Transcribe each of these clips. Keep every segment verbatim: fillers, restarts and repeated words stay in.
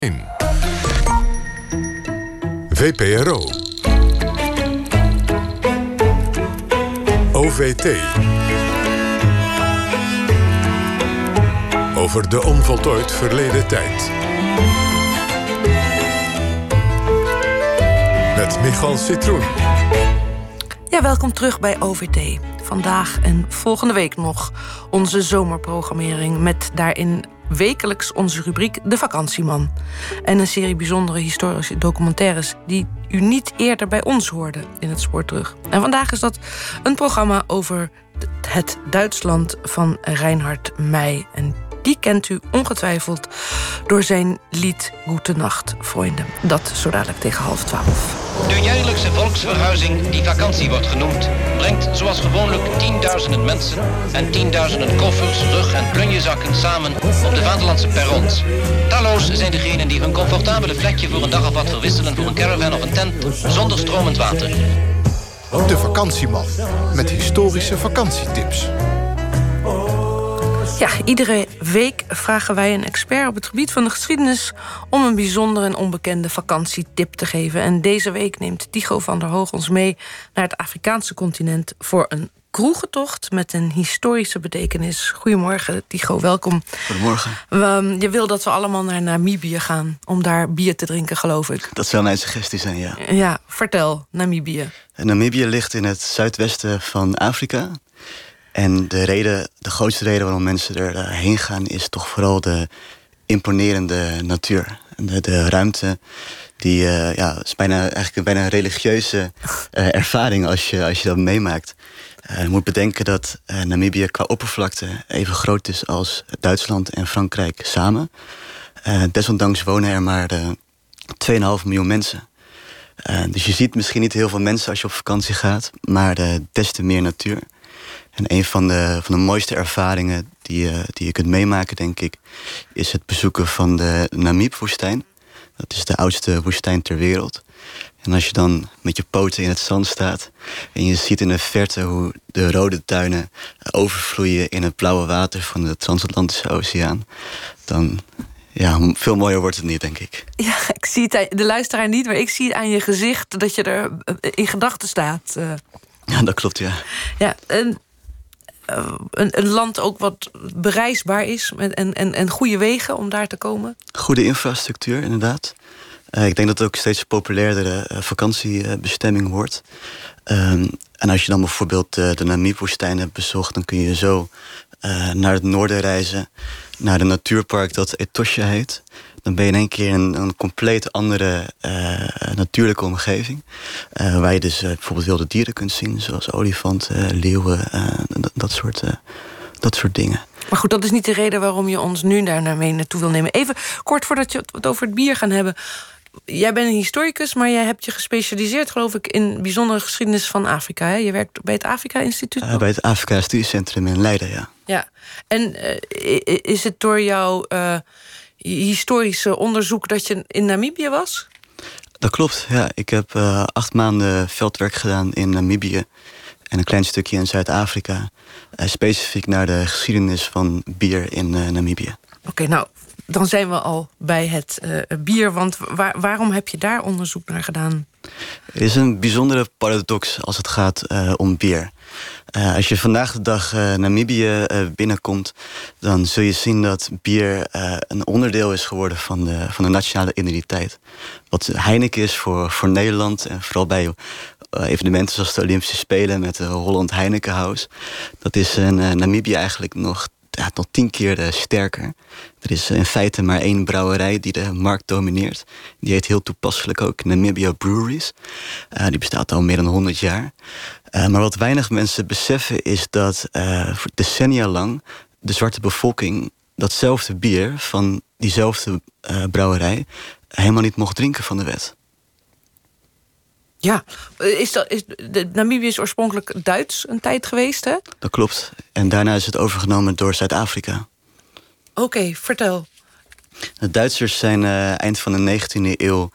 In V P R O O V T over de onvoltooid verleden tijd. Met Michal Citroen. Ja, welkom terug bij O V T. Vandaag en volgende week nog onze zomerprogrammering met daarin wekelijks onze rubriek De Vakantieman. En een serie bijzondere historische documentaires die u niet eerder bij ons hoorde in het Spoor Terug. En vandaag is dat een programma over het Duitsland van Reinhard May. En die kent u ongetwijfeld door zijn lied Gute Nacht, Freunde. Dat zo dadelijk tegen half twaalf. De jaarlijkse volksverhuizing, die vakantie wordt genoemd, brengt zoals gewoonlijk tienduizenden mensen en tienduizenden koffers, rug- en plunjezakken samen op de vaderlandse perrons. Talloos zijn degenen die hun comfortabele vlekje voor een dag of wat verwisselen voor een caravan of een tent zonder stromend water. De Vakantieman, met historische vakantietips. Ja, iedere week vragen wij een expert op het gebied van de geschiedenis om een bijzondere en onbekende vakantietip te geven. En deze week neemt Tycho van der Hoog ons mee naar het Afrikaanse continent voor een kroegentocht met een historische betekenis. Goedemorgen, Tycho, welkom. Goedemorgen. We, je wil dat we allemaal naar Namibië gaan om daar bier te drinken, geloof ik. Dat zou mijn suggestie zijn, ja. Ja, vertel, Namibië. Namibië ligt in het zuidwesten van Afrika. En de reden, de grootste reden waarom mensen erheen gaan is toch vooral de imponerende natuur. De, de ruimte, die uh, ja, is bijna, eigenlijk een bijna religieuze uh, ervaring als je, als je dat meemaakt. Uh, je moet bedenken dat uh, Namibië qua oppervlakte even groot is als Duitsland en Frankrijk samen. Uh, desondanks wonen er maar uh, twee komma vijf miljoen mensen. Uh, dus je ziet misschien niet heel veel mensen als je op vakantie gaat, maar uh, des te meer natuur. En een van de, van de mooiste ervaringen die, uh, die je kunt meemaken, denk ik, is het bezoeken van de Namib-woestijn. Dat is de oudste woestijn ter wereld. En als je dan met je poten in het zand staat en je ziet in de verte hoe de rode duinen overvloeien in het blauwe water van de Transatlantische Oceaan, dan, ja, veel mooier wordt het niet, denk ik. Ja, ik zie het, de luisteraar niet, maar ik zie het aan je gezicht dat je er in gedachten staat. Ja, dat klopt, ja. Ja, en Een, een land ook wat bereisbaar is en, en, en goede wegen om daar te komen? Goede infrastructuur, inderdaad. Uh, ik denk dat het ook steeds een populairdere uh, vakantiebestemming wordt. Um, en als je dan bijvoorbeeld uh, de Namib-woestijn hebt bezocht, dan kun je zo uh, naar het noorden reizen, naar een natuurpark dat Etosha heet. Dan ben je in één keer in een, een compleet andere uh, natuurlijke omgeving. Uh, waar je dus uh, bijvoorbeeld wilde dieren kunt zien, zoals olifanten, leeuwen, uh, dat, dat, soort, uh, dat soort dingen. Maar goed, dat is niet de reden waarom je ons nu daar mee naartoe wil nemen. Even kort voordat je het over het bier gaan hebben. Jij bent een historicus, maar jij hebt je gespecialiseerd, geloof ik, in bijzondere geschiedenis van Afrika. Hè? Je werkt bij het Afrika-instituut? Uh, bij het Afrika Studiecentrum in Leiden, ja. Ja, en uh, is het door jouw uh, historische onderzoek dat je in Namibië was? Dat klopt, ja. Ik heb uh, acht maanden veldwerk gedaan in Namibië en een klein stukje in Zuid-Afrika. Uh, specifiek naar de geschiedenis van bier in uh, Namibië. Oké, okay, nou, dan zijn we al bij het uh, bier. Want waar, waarom heb je daar onderzoek naar gedaan? Er is een bijzondere paradox als het gaat uh, om bier. Uh, als je vandaag de dag uh, Namibië uh, binnenkomt, dan zul je zien dat bier uh, een onderdeel is geworden van de, van de nationale identiteit. Wat Heineken is voor, voor Nederland en vooral bij uh, evenementen zoals de Olympische Spelen met de Holland Heineken House. Dat is in uh, Namibië eigenlijk nog Ja, tot tien keer uh, sterker. Er is uh, in feite maar één brouwerij die de markt domineert. Die heet heel toepasselijk ook Namibia Breweries. Uh, die bestaat al meer dan honderd jaar. Uh, maar wat weinig mensen beseffen is dat uh, voor decennia lang de zwarte bevolking datzelfde bier van diezelfde uh, brouwerij helemaal niet mocht drinken van de wet. Ja, is dat, is, de, Namibië is oorspronkelijk Duits een tijd geweest, hè? Dat klopt. En daarna is het overgenomen door Zuid-Afrika. Oké, okay, vertel. De Duitsers zijn uh, eind van de negentiende eeuw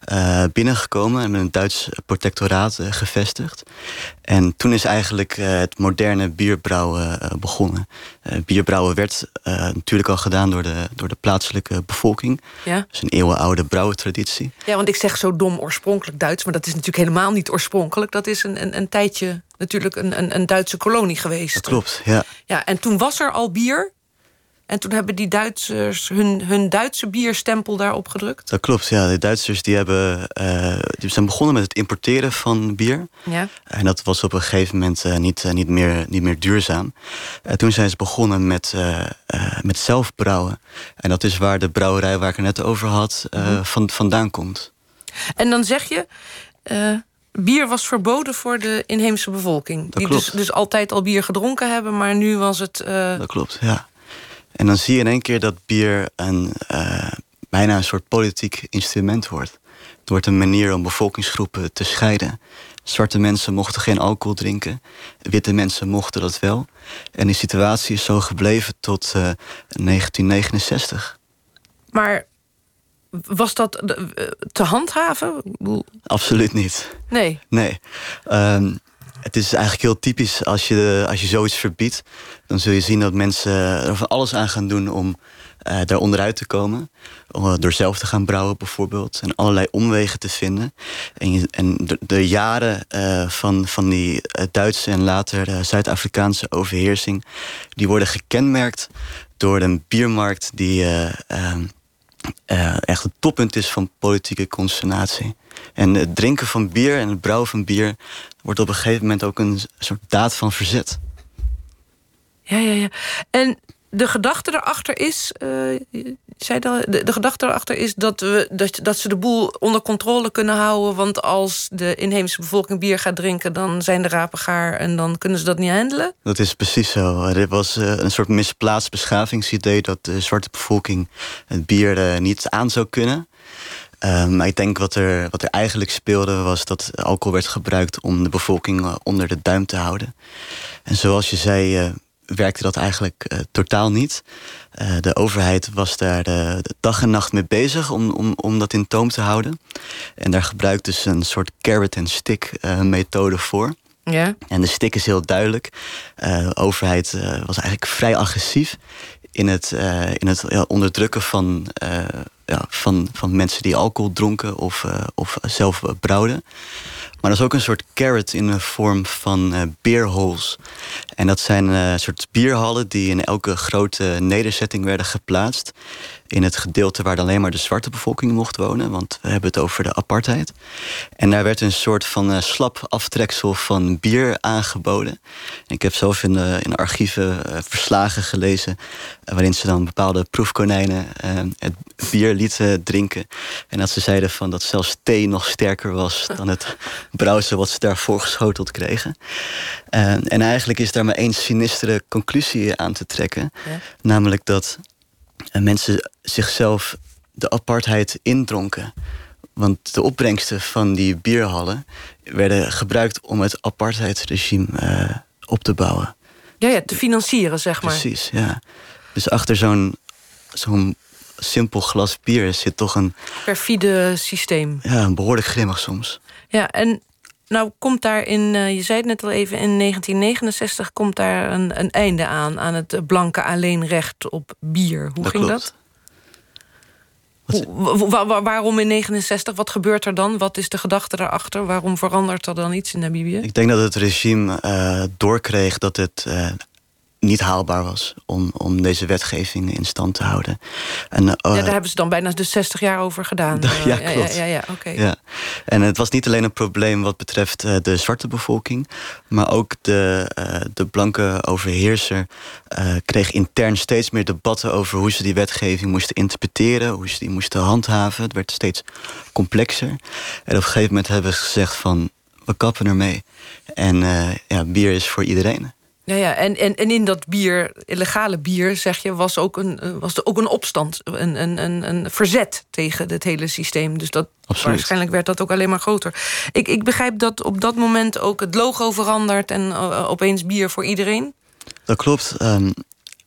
uh, binnengekomen en met een Duits protectoraat uh, gevestigd. En toen is eigenlijk uh, het moderne bierbrouwen uh, begonnen. Uh, bierbrouwen werd uh, natuurlijk al gedaan door de, door de plaatselijke bevolking. Ja. Dat is een eeuwenoude brouwentraditie. Ja, want ik zeg zo dom oorspronkelijk Duits, maar dat is natuurlijk helemaal niet oorspronkelijk. Dat is een, een, een tijdje natuurlijk een, een, een Duitse kolonie geweest. Dat klopt, ja. Ja, en toen was er al bier. En toen hebben die Duitsers hun, hun Duitse bierstempel daarop gedrukt? Dat klopt, ja. De Duitsers die hebben, uh, die zijn begonnen met het importeren van bier. Ja. En dat was op een gegeven moment uh, niet, uh, niet, meer, niet meer duurzaam. Uh, toen zijn ze begonnen met, uh, uh, met zelf brouwen. En dat is waar de brouwerij waar ik het net over had uh, mm-hmm. van, vandaan komt. En dan zeg je, Uh... bier was verboden voor de inheemse bevolking. Dat die dus, dus altijd al bier gedronken hebben, maar nu was het Uh... Dat klopt, ja. En dan zie je in één keer dat bier een, uh, bijna een soort politiek instrument wordt. Het wordt een manier om bevolkingsgroepen te scheiden. Zwarte mensen mochten geen alcohol drinken. Witte mensen mochten dat wel. En die situatie is zo gebleven tot uh, negentien negenenzestig. Maar was dat te handhaven? Absoluut niet. Nee? Nee. Um, Het is eigenlijk heel typisch als je, als je zoiets verbiedt. Dan zul je zien dat mensen er van alles aan gaan doen om uh, daar onderuit te komen. Uh, door zelf te gaan brouwen bijvoorbeeld. En allerlei omwegen te vinden. En, je, en de, de jaren uh, van, van die uh, Duitse en later uh, Zuid-Afrikaanse overheersing, die worden gekenmerkt door een biermarkt die Uh, uh, Uh, echt het toppunt is van politieke consternatie. En het drinken van bier en het brouwen van bier wordt op een gegeven moment ook een soort daad van verzet. Ja, ja, ja. En de gedachte erachter is, uh, zei dat, de, de gedachte erachter is dat, we, dat, dat ze de boel onder controle kunnen houden. Want als de inheemse bevolking bier gaat drinken, dan zijn de rapen gaar en dan kunnen ze dat niet handelen. Dat is precies zo. Er was uh, een soort misplaatst beschavingsidee dat de zwarte bevolking het bier uh, niet aan zou kunnen. Uh, maar ik denk wat er, wat er eigenlijk speelde was dat alcohol werd gebruikt om de bevolking uh, onder de duim te houden. En zoals je zei, Uh, werkte dat eigenlijk uh, totaal niet. Uh, de overheid was daar de, de dag en nacht mee bezig om, om, om dat in toom te houden. En daar gebruikte ze een soort carrot and stick uh, methode voor. Ja. En de stick is heel duidelijk. Uh, de overheid uh, was eigenlijk vrij agressief in het, uh, in het ja, onderdrukken van, uh, ja, van, van mensen die alcohol dronken of, uh, of zelf uh, brouwden. Maar dat is ook een soort carrot in de vorm van uh, beer halls. En dat zijn uh, soort bierhallen die in elke grote nederzetting werden geplaatst. In het gedeelte waar alleen maar de zwarte bevolking mocht wonen. Want we hebben het over de apartheid. En daar werd een soort van uh, slap aftreksel van bier aangeboden. En ik heb zelf in de, in de archieven uh, verslagen gelezen Uh, waarin ze dan bepaalde proefkonijnen uh, het bier lieten drinken. En dat ze zeiden van dat zelfs thee nog sterker was dan het brouwsel wat ze daarvoor geschoteld kregen. Uh, en eigenlijk is daar maar één sinistere conclusie aan te trekken. Ja. Namelijk dat uh, mensen zichzelf de apartheid indronken. Want de opbrengsten van die bierhallen werden gebruikt om het apartheidsregime uh, op te bouwen. Ja, ja, te financieren, zeg maar. Precies, ja. Dus achter zo'n zo'n simpel glas bier zit toch een perfide systeem. Ja, een behoorlijk grimmig soms. Ja, en nou komt daar in, uh, je zei het net al even, in negentien negenenzestig komt daar een, een einde aan, aan het blanke alleenrecht op bier. Hoe dat ging klopt. dat? Hoe, wa, wa, waarom in negenenzestig? Wat gebeurt er dan? Wat is de gedachte daarachter? Waarom verandert er dan iets in Namibië? Ik denk dat het regime uh, doorkreeg dat het Uh, niet haalbaar was om, om deze wetgeving in stand te houden. En, uh, ja, daar hebben ze dan bijna dus zestig jaar over gedaan. Ja, klopt. Ja, ja, ja, oké. Okay. Ja. En het was niet alleen een probleem wat betreft uh, de zwarte bevolking, maar ook de, uh, de blanke overheerser uh, kreeg intern steeds meer debatten over hoe ze die wetgeving moesten interpreteren, hoe ze die moesten handhaven. Het werd steeds complexer. En op een gegeven moment hebben ze gezegd van, we kappen ermee. En uh, ja, bier is voor iedereen. Ja, ja. En, en, en in dat bier, illegale bier, zeg je, was ook een, was er ook een opstand, een, een, een, een verzet tegen het hele systeem. Dus dat, waarschijnlijk werd dat ook alleen maar groter. Ik, ik begrijp dat op dat moment ook het logo verandert en uh, opeens bier voor iedereen. Dat klopt. Um,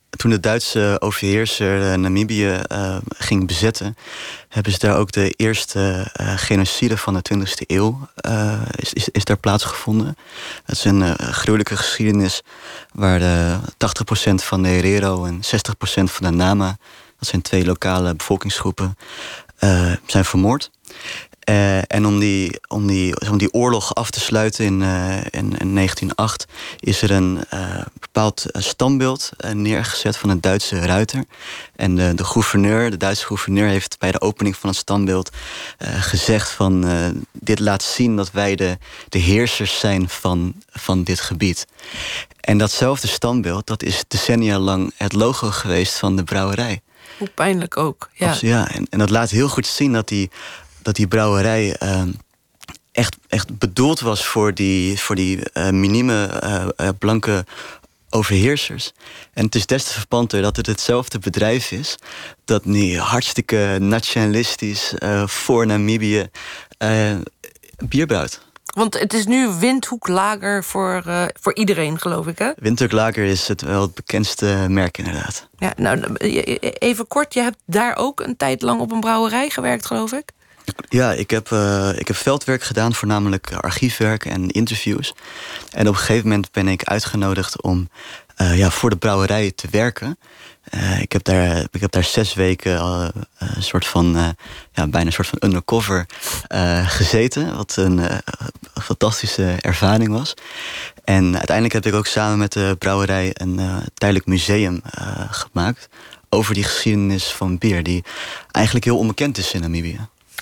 toen de Duitse overheerser uh, Namibië uh, ging bezetten, hebben ze daar ook de eerste uh, genocide van de twintigste eeuw uh, is, is, is daar plaatsgevonden. Het is een uh, gruwelijke geschiedenis waar de tachtig procent van de Herero en zestig procent van de Nama, dat zijn twee lokale bevolkingsgroepen, uh, zijn vermoord. Uh, en om die, om, die, om die oorlog af te sluiten in, uh, in, in negentien nul acht is er een uh, bepaald standbeeld uh, neergezet van een Duitse ruiter. En de, de gouverneur, de Duitse gouverneur, heeft bij de opening van het standbeeld uh, gezegd van uh, dit laat zien dat wij de, de heersers zijn van, van dit gebied. En datzelfde standbeeld, dat is decennia lang het logo geweest van de brouwerij. Hoe pijnlijk ook. Ja, Absoluut, ja. En, en dat laat heel goed zien dat die dat die brouwerij uh, echt, echt bedoeld was voor die, voor die uh, minieme uh, uh, blanke overheersers. En het is des te verpanter dat het hetzelfde bedrijf is dat nu hartstikke nationalistisch uh, voor Namibië uh, bier brouwt. Want het is nu Windhoek-lager voor, uh, voor iedereen, geloof ik, hè? Windhoek-lager is het wel het bekendste merk, inderdaad. Ja, nou, even kort, je hebt daar ook een tijd lang op een brouwerij gewerkt, geloof ik? Ja, ik heb, uh, ik heb veldwerk gedaan, voornamelijk archiefwerk en interviews. En op een gegeven moment ben ik uitgenodigd om uh, ja, voor de brouwerij te werken. Uh, ik, heb daar, ik heb daar zes weken uh, een soort van, uh, ja, bijna een soort van undercover uh, gezeten. Wat een uh, fantastische ervaring was. En uiteindelijk heb ik ook samen met de brouwerij een uh, tijdelijk museum uh, gemaakt over die geschiedenis van bier, die eigenlijk heel onbekend is in Namibië.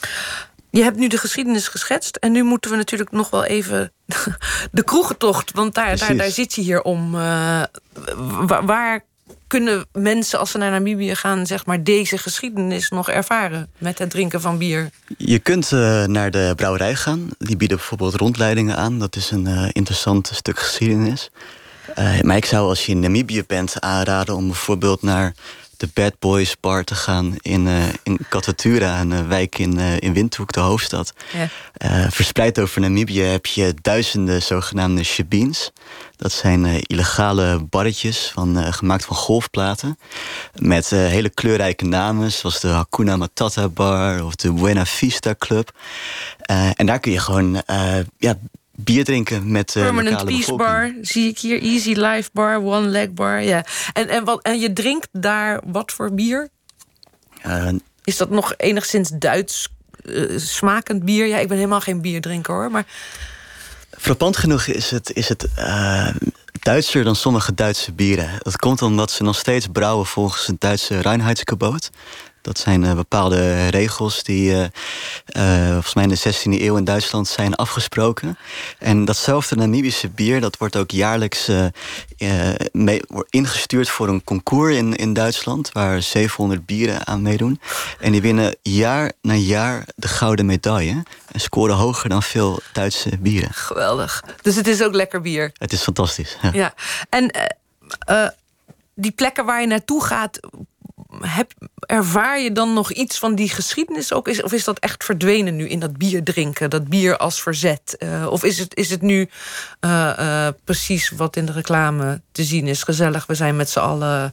Je hebt nu de geschiedenis geschetst en nu moeten we natuurlijk nog wel even de kroegentocht, want daar, daar, daar zit je hier om. Uh, waar, waar kunnen mensen, als ze naar Namibië gaan, zeg maar, deze geschiedenis nog ervaren met het drinken van bier? Je kunt uh, naar de brouwerij gaan. Die bieden bijvoorbeeld rondleidingen aan. Dat is een uh, interessant stuk geschiedenis. Uh, maar ik zou, als je in Namibië bent, aanraden om bijvoorbeeld naar de Bad Boys Bar te gaan in, uh, in Katatura, een wijk in, uh, in Windhoek, de hoofdstad. Ja. Uh, verspreid over Namibië heb je duizenden zogenaamde shebeens. Dat zijn uh, illegale barretjes van, uh, gemaakt van golfplaten. Met uh, hele kleurrijke namen, zoals de Hakuna Matata Bar of de Buena Vista Club. Uh, en daar kun je gewoon uh, ja, bier drinken met uh, Permanent lokale Peace bevolking. Bar, zie ik hier. Easy Life Bar, One Leg Bar. Ja. En, en, wat, en je drinkt daar wat voor bier? Uh, Is dat nog enigszins Duits uh, smakend bier? Ja, ik ben helemaal geen bierdrinker, hoor. Maar frappant genoeg is het, is het uh, Duitser dan sommige Duitse bieren. Dat komt omdat ze nog steeds brouwen volgens het Duitse Reinheitsgebot. Dat zijn uh, bepaalde regels die uh, uh, volgens mij in de zestiende eeuw in Duitsland zijn afgesproken. En datzelfde Namibische bier, dat wordt ook jaarlijks uh, uh, mee, wordt ingestuurd voor een concours in, in Duitsland, waar zevenhonderd bieren aan meedoen. En die winnen jaar na jaar de gouden medaille en scoren hoger dan veel Duitse bieren. Geweldig. Dus het is ook lekker bier. Het is fantastisch. Ja. Ja. En uh, uh, die plekken waar je naartoe gaat, Heb, ervaar je dan nog iets van die geschiedenis ook? Is, of is dat echt verdwenen nu in dat bier drinken? Dat bier als verzet? Uh, of is het, is het nu uh, uh, precies wat in de reclame te zien is? Gezellig, we zijn met z'n allen.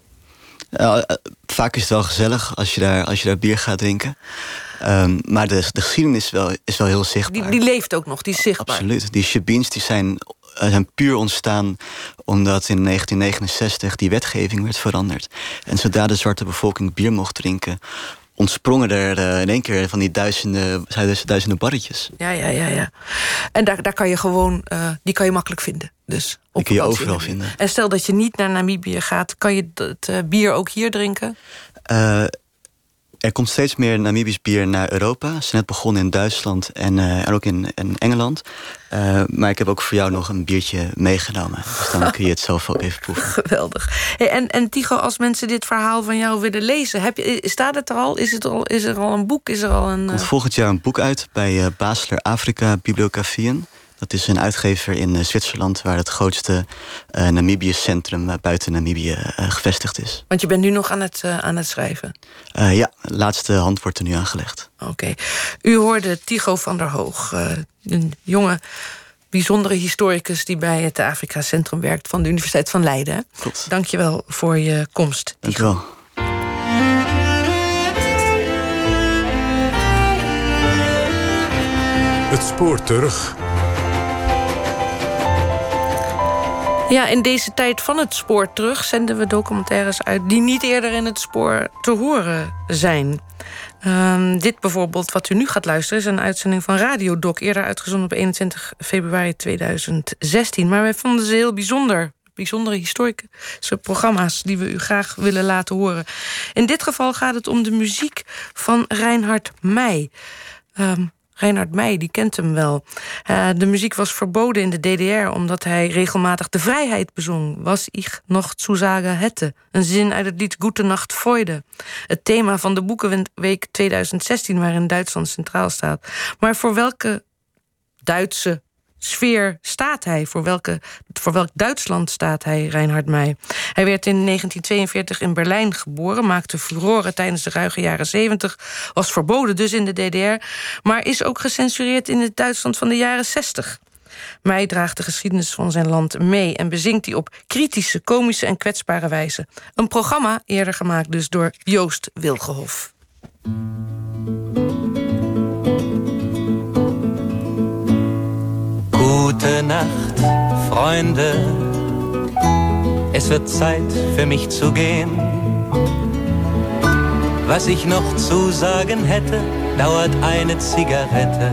Uh, vaak is het wel gezellig als je daar, als je daar bier gaat drinken. Um, maar de, de geschiedenis wel, is wel heel zichtbaar. Die, die leeft ook nog, die is zichtbaar. Absoluut. Die shebeens die zijn, zijn puur ontstaan omdat in negentien negenenzestig die wetgeving werd veranderd. En zodra de zwarte bevolking bier mocht drinken, ontsprongen er uh, in één keer van die duizenden, duizenden barretjes. Ja, ja, ja, ja. En daar, daar kan je gewoon, uh, die kan je makkelijk vinden. Dus op die kun je overal vinden. En stel dat je niet naar Namibië gaat, kan je het uh, bier ook hier drinken? Uh, Er komt steeds meer Namibisch bier naar Europa. Ze zijn net begonnen in Duitsland en, uh, en ook in, in Engeland. Uh, maar ik heb ook voor jou nog een biertje meegenomen. Dus dan kun je het zelf ook even proeven. Geweldig. Hey, en, en Tycho, als mensen dit verhaal van jou willen lezen, heb je, staat het er al? Is, het al? is er al een boek? Is er al een, uh... Er komt volgend jaar een boek uit bij uh, Basler Afrika Bibliografieën. Dat is een uitgever in uh, Zwitserland, waar het grootste uh, Namibië-centrum uh, buiten Namibië uh, gevestigd is. Want je bent nu nog aan het, uh, aan het schrijven? Uh, ja, de laatste hand wordt er nu aangelegd. Oké. Okay. U hoorde Tycho van der Hoog, uh, een jonge bijzondere historicus die bij het Afrika Centrum werkt van de Universiteit van Leiden. Klopt. Dank je wel voor je komst. Dank je wel. Het spoor terug. Ja, in deze tijd van het spoor terug zenden we documentaires uit die niet eerder in het spoor te horen zijn. Um, dit bijvoorbeeld, wat u nu gaat luisteren, is een uitzending van Radiodoc, eerder uitgezonden op eenentwintig februari tweeduizend zestien. Maar wij vonden ze heel bijzonder. Bijzondere historische programma's die we u graag willen laten horen. In dit geval gaat het om de muziek van Reinhard Mey. Um, Reinhard Mey, die kent hem wel. Uh, de muziek was verboden in de D D R omdat hij regelmatig de vrijheid bezong. Was ich noch zu sagen hätte. Een zin uit het lied Gute Nacht Freude. Het thema van de Boekenweek tweeduizend zestien, waarin Duitsland centraal staat. Maar voor welke Duitse sfeer staat hij? Voor, welke, voor welk Duitsland staat hij, Reinhard Mey? Hij werd in negentien tweeënveertig in Berlijn geboren, maakte furoren tijdens de ruige jaren zeventig, was verboden dus in de D D R, maar is ook gecensureerd in het Duitsland van de jaren zestig. Mey draagt de geschiedenis van zijn land mee en bezingt die op kritische, komische en kwetsbare wijze. Een programma eerder gemaakt dus door Joost Wilgenhof. Gute Nacht, Freunde. Es wird Zeit für mich zu gehen. Was ich noch zu sagen hätte, dauert eine Zigarette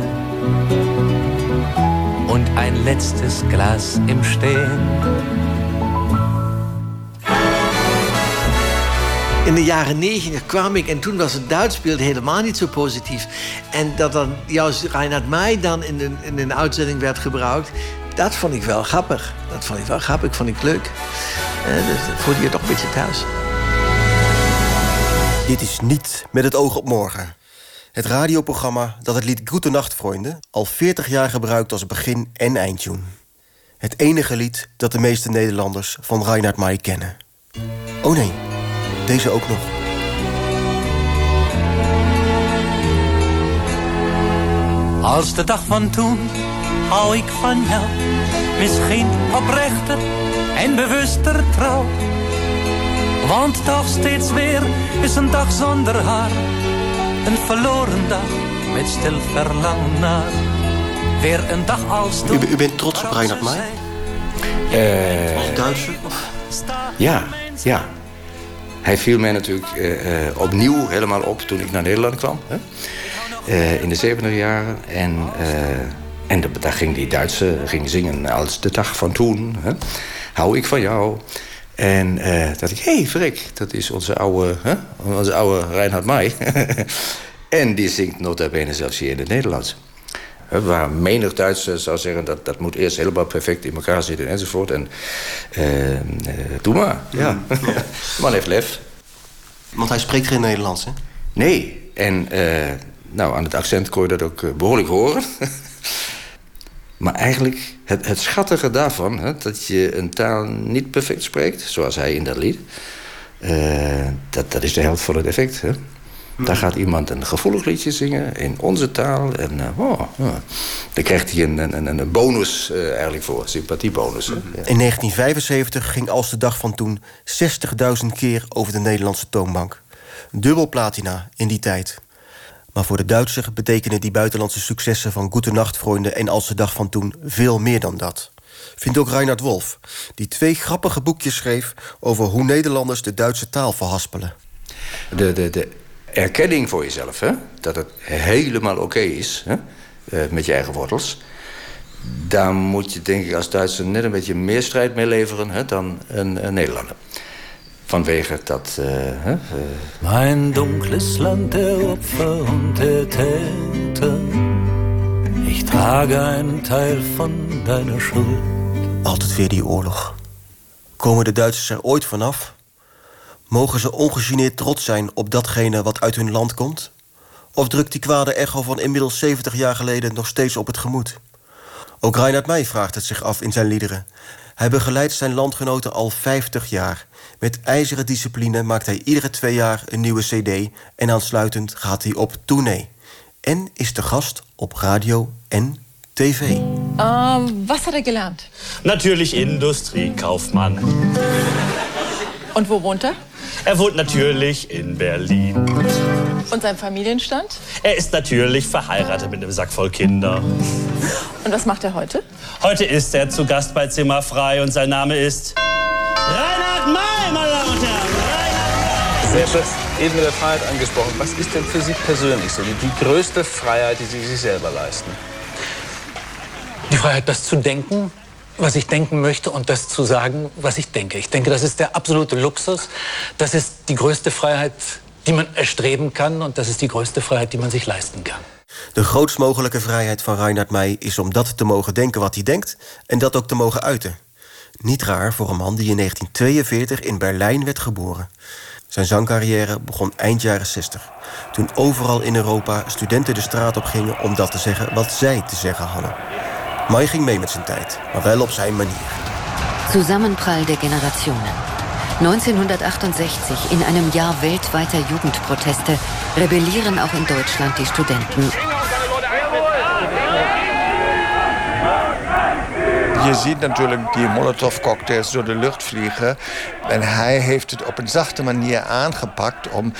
und ein letztes Glas im Stehen. In de jaren negentig kwam ik en toen was het Duitsbeeld helemaal niet zo positief. En dat dan juist Reinhard Mey dan in een, in een uitzending werd gebruikt, dat vond ik wel grappig. Dat vond ik wel grappig, vond ik leuk. Uh, dus dat voelde je toch een beetje thuis. Dit is Niet met het oog op morgen. Het radioprogramma dat het lied Gute Nacht Freunde al veertig jaar gebruikt als begin- en eindtune. Het enige lied dat de meeste Nederlanders van Reinhard Mey kennen. Oh nee. Deze ook nog. Als de dag van toen hou ik van jou. Misschien oprechter en bewuster trouw. Want toch steeds weer is een dag zonder haar. Een verloren dag met stil verlangen naar. Weer een dag als toen. U, u bent trots op Reinhard Mey? Uh, Als Duitser? Ja, ja. Hij viel mij natuurlijk uh, uh, opnieuw helemaal op toen ik naar Nederland kwam. Hè? Uh, in de zeventig jaren. En, uh, en de, daar ging die Duitse ging zingen als de dag van toen. Hè? Hou ik van jou. En uh, dacht ik, hé, hey, verrek, dat is onze oude, hè? onze oude Reinhard Mey. En die zingt nota bene zelfs hier in het Nederlands. Waar menig Duitser zou zeggen dat dat moet eerst helemaal perfect in elkaar zitten enzovoort. En uh, uh, doe maar, ja. Mm. Man heeft lef. Want hij spreekt geen Nederlands, hè? Nee, en uh, nou, aan het accent kon je dat ook uh, behoorlijk horen. Maar eigenlijk het, het schattige daarvan, hè, dat je een taal niet perfect spreekt, zoals hij in dat lied, uh, dat, dat is de helft van het effect, hè? Daar gaat iemand een gevoelig liedje zingen in onze taal. En uh, oh, oh. Dan krijgt hij een, een, een bonus uh, eigenlijk voor, sympathiebonus. Hè? Ja. In negentien vijfenzeventig ging Als de dag van toen zestigduizend keer over de Nederlandse toonbank. Dubbel platina in die tijd. Maar voor de Duitser betekenen die buitenlandse successen van Gute Nacht Freunde en Als de dag van toen veel meer dan dat. Vindt ook Reinhard Wolf, die twee grappige boekjes schreef over hoe Nederlanders de Duitse taal verhaspelen. De, de, de erkenning voor jezelf, hè? Dat het helemaal oké okay is, hè? Uh, met je eigen wortels. Daar moet je denk ik als Duitser net een beetje meer strijd mee leveren, hè, dan een, een Nederlander. Vanwege dat... Uh, uh, Mijn dunkles Land der Opfer und der Täter. Ich trage einen Teil von deiner Schuld. Altijd weer die oorlog. Komen de Duitsers er ooit vanaf? Mogen ze ongegeneerd trots zijn op datgene wat uit hun land komt? Of drukt die kwade echo van inmiddels zeventig jaar geleden nog steeds op het gemoed? Ook Reinhard Mey vraagt het zich af in zijn liederen. Hij begeleidt zijn landgenoten al vijftig jaar. Met ijzeren discipline maakt hij iedere twee jaar een nieuwe cd... en aansluitend gaat hij op tournee. En is te gast op radio en tv. Ähm, was hat er gelernt? Natürlich Industriekaufmann. Und wo wohnt er? Er wohnt natürlich in Berlin. Und sein Familienstand? Er ist natürlich verheiratet mit einem Sack voll Kinder. Und was macht er heute? Heute ist er zu Gast bei Zimmer frei und sein Name ist Reinhard May, meine Damen und Herren. Sie haben das eben mit der Freiheit angesprochen. Was ist denn für Sie persönlich so die, die größte Freiheit, die Sie sich selber leisten? Die Freiheit, das zu denken, was ich denken möchte, und das zu sagen, was ich denke. Ich denke, das ist der absolute Luxus. Das ist die größte Freiheid, die man erstreben kan. Und das is die größte Freiheit, die man zich leisten kan. De grootst mogelijke vrijheid van Reinhard May is om dat te mogen denken wat hij denkt en dat ook te mogen uiten. Niet raar voor een man die in negentien tweeënveertig in Berlijn werd geboren. Zijn zangcarrière begon eind jaren zestig. Toen overal in Europa studenten de straat op gingen om dat te zeggen wat zij te zeggen hadden. May ging mee met zijn tijd, maar wel op zijn manier. Zusammenprall der Generationen. neunzehnhundertachtundsechzig, in einem Jahr weltweiter Jugendproteste, rebellieren auch in Deutschland die Studenten. Je ziet natuurlijk die Molotov-cocktails door de lucht vliegen. En hij heeft het op een zachte manier aangepakt om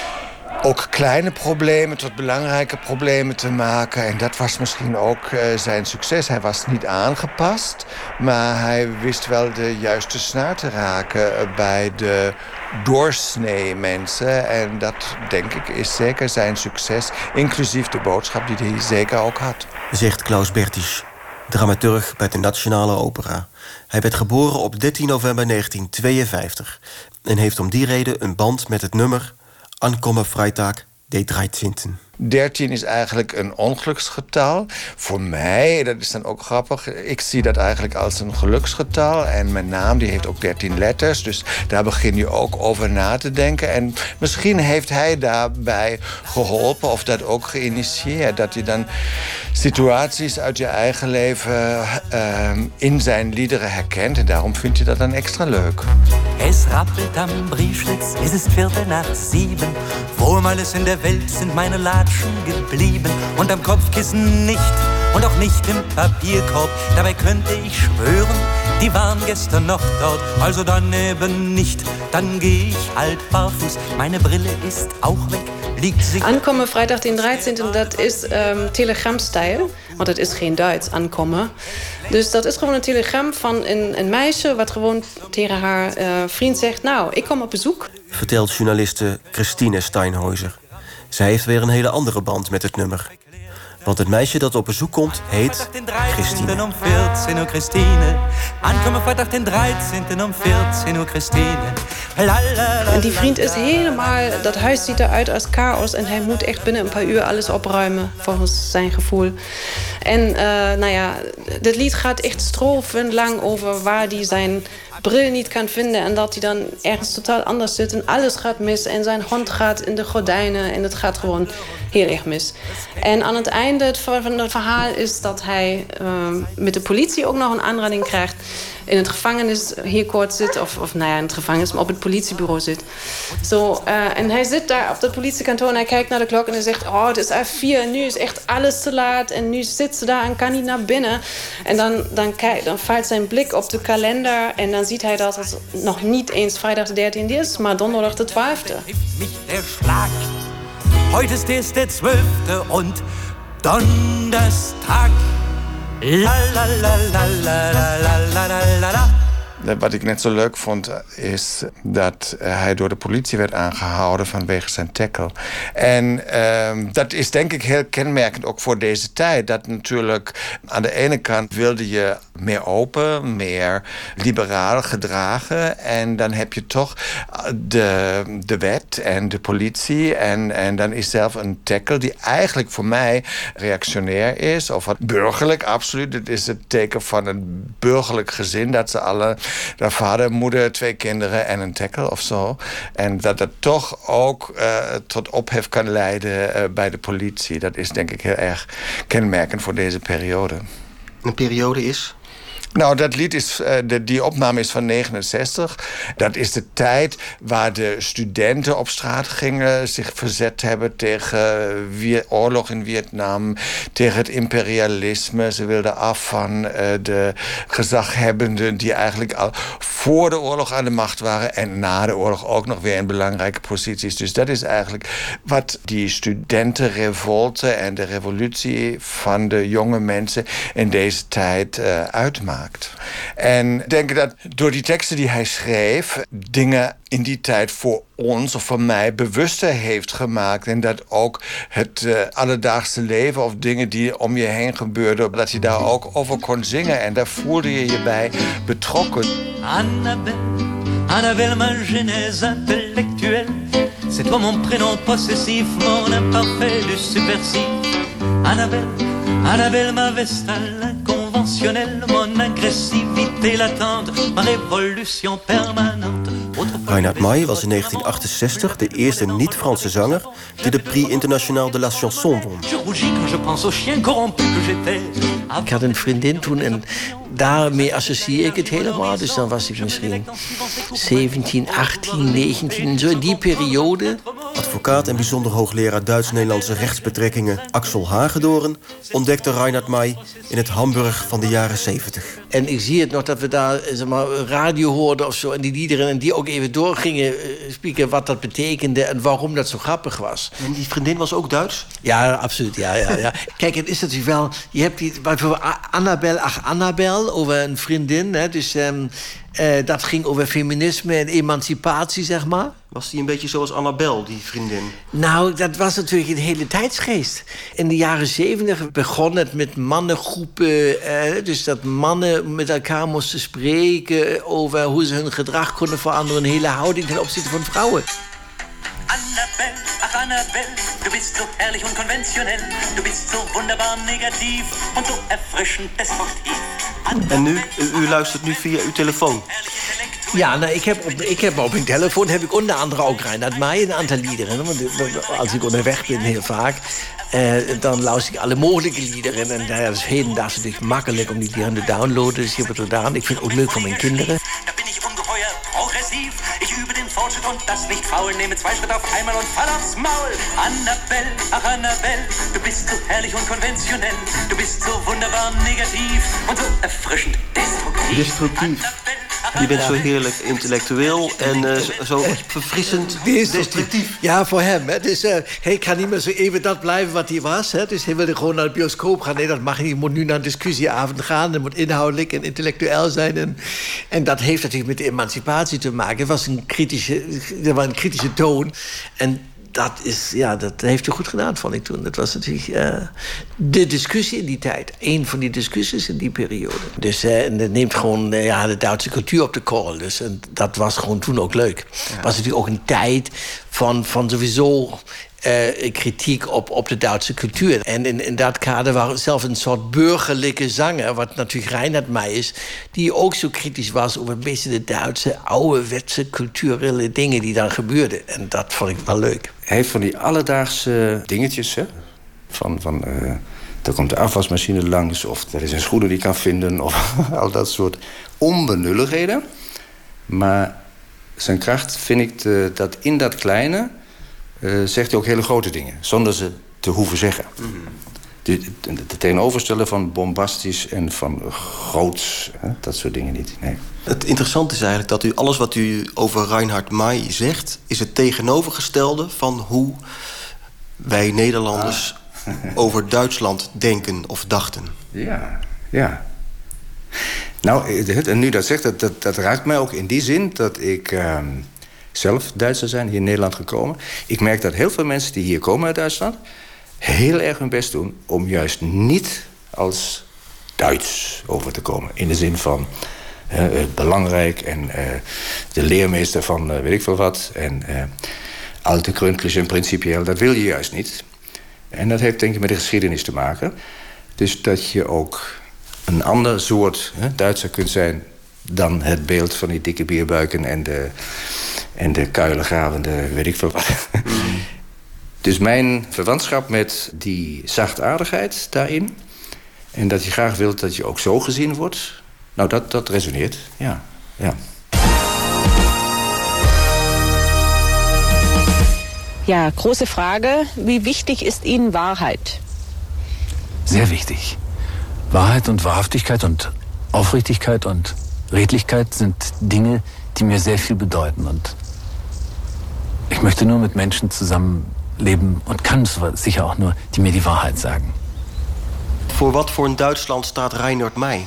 ook kleine problemen tot belangrijke problemen te maken. En dat was misschien ook uh, zijn succes. Hij was niet aangepast, maar hij wist wel de juiste snaar te raken bij de doorsnee mensen. En dat, denk ik, is zeker zijn succes, inclusief de boodschap die hij zeker ook had. Zegt Klaus Bertisch, dramaturg bij de Nationale Opera. Hij werd geboren op dertien november negentien tweeënvijftig en heeft om die reden een band met het nummer Ankommen Freitag, der dertiende. dertien is eigenlijk een ongeluksgetal. Voor mij, dat is dan ook grappig, ik zie dat eigenlijk als een geluksgetal. En mijn naam die heeft ook dertien letters, dus daar begin je ook over na te denken. En misschien heeft hij daarbij geholpen of dat ook geïnitieerd. Dat je dan situaties uit je eigen leven uh, in zijn liederen herkent. En daarom vind je dat dan extra leuk. Es rappelt am Briefschlitz, es ist Viertel nach sieben. Wohlmals in der Welt sind meine Latschen geblieben. Und am Kopfkissen nicht und auch nicht im Papierkorb. Dabei könnte ich schwören, die waren gestern noch dort. Also dann eben nicht, dann geh ich halt barfuß. Meine Brille ist auch weg. Ankommen Freitag den dertiende, dat is um, telegramstijl. Want het is geen Duits, ankommen. Dus dat is gewoon een telegram van een, een meisje wat gewoon tegen haar uh, vriend zegt, nou, ik kom op bezoek. Vertelt journaliste Christine Steinhäuser. Zij heeft weer een hele andere band met het nummer. Want het meisje dat op bezoek komt, heet Christine. Um veertien uur Christine. Ankommen Freitag den dertiende um veertien uur Christine. En die vriend is helemaal, dat huis ziet eruit als chaos. En hij moet echt binnen een paar uur alles opruimen, volgens zijn gevoel. En uh, nou ja, dit lied gaat echt strofenlang over waar hij zijn bril niet kan vinden. En dat hij dan ergens totaal anders zit. En alles gaat mis. En zijn hond gaat in de gordijnen. En het gaat gewoon heel erg mis. En aan het einde van het verhaal is dat hij uh, met de politie ook nog een aanrading krijgt. In het gevangenis hier kort zit. Of, of nou ja, in het gevangenis, maar op het politiebureau zit. Zo, uh, en hij zit daar op dat politiekantoor en hij kijkt naar de klok en hij zegt, oh, het is half vier en nu is echt alles te laat. En nu zit ze daar en kan niet naar binnen. En dan, dan, kijk, dan valt zijn blik op de kalender en dan ziet hij dat het nog niet eens vrijdag de dertiende is, maar donderdag de twaalfde. Heute ist es der zwölfte und Donnerstag. La la la la la la la la la la. Wat ik net zo leuk vond, is dat hij door de politie werd aangehouden vanwege zijn tackle. En uh, dat is denk ik heel kenmerkend ook voor deze tijd. Dat natuurlijk aan de ene kant wilde je meer open, meer liberaal gedragen. En dan heb je toch de, de wet en de politie. En, en dan is zelf een tackle die eigenlijk voor mij reactionair is. Of wat burgerlijk, absoluut. Het is het teken van een burgerlijk gezin dat ze alle... De vader, moeder, twee kinderen en een tackle of zo. En dat dat toch ook uh, tot ophef kan leiden uh, bij de politie. Dat is denk ik heel erg kenmerkend voor deze periode. Een periode is? Nou, dat lied is, uh, de, die opname is van negenenzestig. Dat is de tijd waar de studenten op straat gingen, zich verzet hebben tegen uh, oorlog in Vietnam, tegen het imperialisme. Ze wilden af van uh, de gezaghebbenden die eigenlijk al voor de oorlog aan de macht waren en na de oorlog ook nog weer in belangrijke posities. Dus dat is eigenlijk wat die studentenrevolte en de revolutie van de jonge mensen in deze tijd uh, uitmaakt. En ik denk dat door die teksten die hij schreef, dingen in die tijd voor ons of voor mij bewuster heeft gemaakt. En dat ook het uh, alledaagse leven of dingen die om je heen gebeurden, dat je daar ook over kon zingen. En daar voelde je je bij betrokken. Annabelle, Annabelle, ma genèse intellectuelle. C'est toi mon prénom possessif, mon imparfait du subversif. Annabelle, Annabelle, ma veste à l'inconventionnelle, mon agressivité latente, ma révolution permanente. Reinhard May was in negentien achtenzestig de eerste niet-Franse zanger die de Prix International de la Chanson won. Ik had een vriendin toen en daarmee associeer ik het helemaal. Dus dan was ik misschien zeventien, achttien, negentien, zo in die periode. Advocaat en bijzonder hoogleraar Duits-Nederlandse rechtsbetrekkingen Axel Hagedoorn ontdekte Reinhard May in het Hamburg van de jaren zeventig. En ik zie het nog dat we daar zeg maar, radio hoorden of zo en die liederen en die ook even doorgingen uh, spieken wat dat betekende en waarom dat zo grappig was. En die vriendin was ook Duits? Ja, absoluut. Ja, ja, ja. Kijk, het is natuurlijk wel. Je hebt die bijvoorbeeld Annabelle, ach Annabelle, over een vriendin. Hè, dus um, uh, dat ging over feminisme en emancipatie, zeg maar. Was die een beetje zoals Annabelle, die vriendin? Nou, dat was natuurlijk een hele tijdsgeest. In de jaren zeventig begon het met mannengroepen. Eh, dus dat mannen met elkaar moesten spreken over hoe ze hun gedrag konden veranderen. Een hele houding ten opzichte van vrouwen. Annabelle, ach Annabelle, du bist so herrlich und konventionell. Du bist so wunderbar negatief und so erfrischend destruktief. En nu, u, u luistert nu via uw telefoon. Ja, nou, ik heb op, ik heb op mijn telefoon heb ik onder andere ook Reinhard May een aantal liederen. Want als ik onderweg ben, heel vaak, eh, dan luister ik alle mogelijke liederen. En nou ja, dat is hedendaags natuurlijk makkelijk om die liederen te downloaden. Dus ik heb het gedaan. Ik vind het ook leuk voor mijn kinderen. Daar ben ik ungeheuer progressief. Ich übe den Fortschritt und das nicht faul. Nehme zwei Schritte auf einmal und fall aufs Maul. Annabelle, ach Annabelle, du bist so herrlich und konventionell. Du bist so wunderbar negativ und so erfrischend destruktief. Destructief. Je bent zo heerlijk intellectueel en uh, zo verfrissend destructief. Ja, voor hem. Hè. Dus uh, hij kan niet meer zo even dat blijven wat hij was. Hè. Dus hij wilde gewoon naar de bioscoop gaan. Nee, dat mag niet. Je moet nu naar een discussieavond gaan. Het moet inhoudelijk en intellectueel zijn. En, en dat heeft natuurlijk met de emancipatie te maken. Het was een kritische, er was een kritische toon. En dat, is, ja, dat heeft hij goed gedaan, vond ik toen. Dat was natuurlijk uh, de discussie in die tijd. Een van die discussies in die periode. Dus uh, en dat neemt gewoon uh, ja, de Duitse cultuur op de korrel. Dus en dat was gewoon toen ook leuk. Het ja. was natuurlijk ook een tijd van, van sowieso Uh, kritiek op, op de Duitse cultuur. En in, in dat kader was zelf een soort burgerlijke zanger, wat natuurlijk Reinhard May is, die ook zo kritisch was over een beetje de Duitse ouderwetse culturele dingen die dan gebeurden. En dat vond ik wel leuk. Hij heeft van die alledaagse dingetjes, hè? Van, van uh, er komt de afwasmachine langs, of er is een schoenen die kan vinden, of al dat soort onbenulligheden. Maar zijn kracht vind ik de, dat in dat kleine Uh, zegt hij ook hele grote dingen, zonder ze te hoeven zeggen. Mm-hmm. De, de, de tegenoverstellen van bombastisch en van groots, hè, dat soort dingen niet. Nee. Het interessante is eigenlijk dat u alles wat u over Reinhard May zegt, is het tegenovergestelde van hoe wij Nederlanders ah. over Duitsland denken of dachten. Ja, ja. Nou, en nu dat zegt, dat, dat, dat raakt mij ook in die zin dat ik Uh, zelf Duitser zijn, hier in Nederland gekomen. Ik merk dat heel veel mensen die hier komen uit Duitsland heel erg hun best doen om juist niet als Duits over te komen. In de zin van uh, belangrijk en uh, de leermeester van uh, weet ik veel wat. En uh, al te gründlich en principieel, dat wil je juist niet. En dat heeft denk ik met de geschiedenis te maken. Dus dat je ook een ander soort uh, Duitser kunt zijn dan het beeld van die dikke bierbuiken en de, en de kuilengravende weet ik veel wat. Mm. Dus mijn verwantschap met die zachtaardigheid daarin, en dat je graag wilt dat je ook zo gezien wordt, Nou, dat, dat resoneert, ja. ja. Ja, große Frage. Wie wichtig ist Ihnen Wahrheit? Sehr wichtig. Wahrheit und Wahrhaftigkeit und Aufrichtigkeit und Redlichkeit sind Dinge, die mir sehr viel bedeuten. Und ich möchte nur mit Menschen zusammenleben und kann sicher auch nur, die mir die Wahrheit sagen. Voor wat voor een Duitsland staat Reinhard May?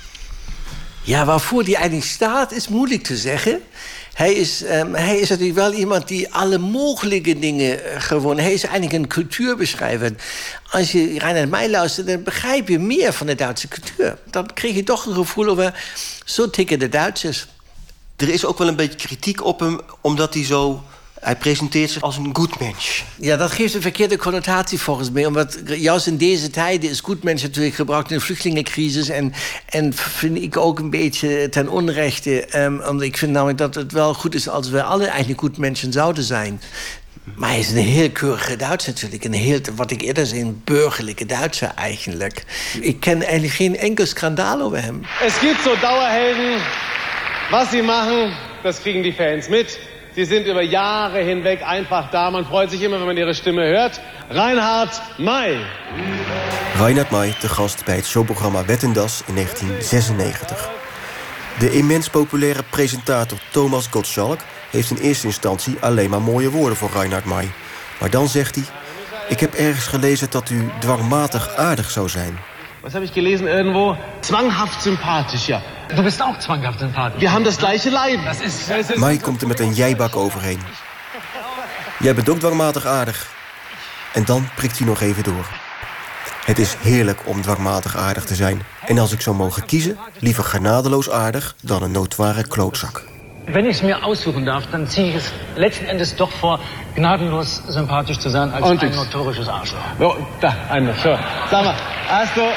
Ja, waarvoor die eigenlijk staat, is moeilijk te zeggen. Hij is, um, hij is natuurlijk wel iemand die alle mogelijke dingen gewoon... Hij is eigenlijk een cultuurbeschrijver. Als je Reinhard May luistert, dan begrijp je meer van de Duitse cultuur. Dan kreeg je toch een gevoel over, zo tikken de Duitsers. Er is ook wel een beetje kritiek op hem, omdat hij zo... Hij presenteert zich als een goedmensch. Ja, dat geeft een verkeerde connotatie volgens mij. Omdat juist in deze tijden is goedmensch natuurlijk gebruikt in de vluchtelingencrisis. En, en vind ik ook een beetje ten onrechte. Um, omdat ik vind namelijk dat het wel goed is als we alle eigenlijk goedmensen zouden zijn. Maar hij is een heel keurige Duitser natuurlijk. Een heel, wat ik eerder zei, een burgerlijke Duitser eigenlijk. Ik ken eigenlijk geen enkel schandaal over hem. Es gibt so Dauerhelden. Was sie machen, das kriegen die Fans mit. Sie sind über Jahre hinweg einfach da. Man freut sich immer, wenn man ihre Stimme hört. Reinhard May. Reinhard May te gast bij het showprogramma Wetten Das in negentien zesennegentig. De immens populaire presentator Thomas Gottschalk heeft in eerste instantie alleen maar mooie woorden voor Reinhard May. Maar dan zegt hij: ik heb ergens gelezen dat u dwangmatig aardig zou zijn. Was habe ich gelesen irgendwo? Zwanghaft sympathisch, ja. Du bist auch zwanghaft sympathisch. Wir haben das gleiche Leiden. Das ist, das ist... May komt er met een jijbak overheen. Jij bent ook dwangmatig aardig. En dan prikt hij nog even door. Het is heerlijk om dwangmatig aardig te zijn. En als ik zou mogen kiezen, liever genadeloos aardig dan een notoire klootzak. Wenn ich es mir aussuchen darf, dann ziehe ich es letzten Endes doch vor, gnadenlos sympathisch zu sein als Und ein notorisches Arschloch. Oh, da, einer, so. Sag mal, hast du...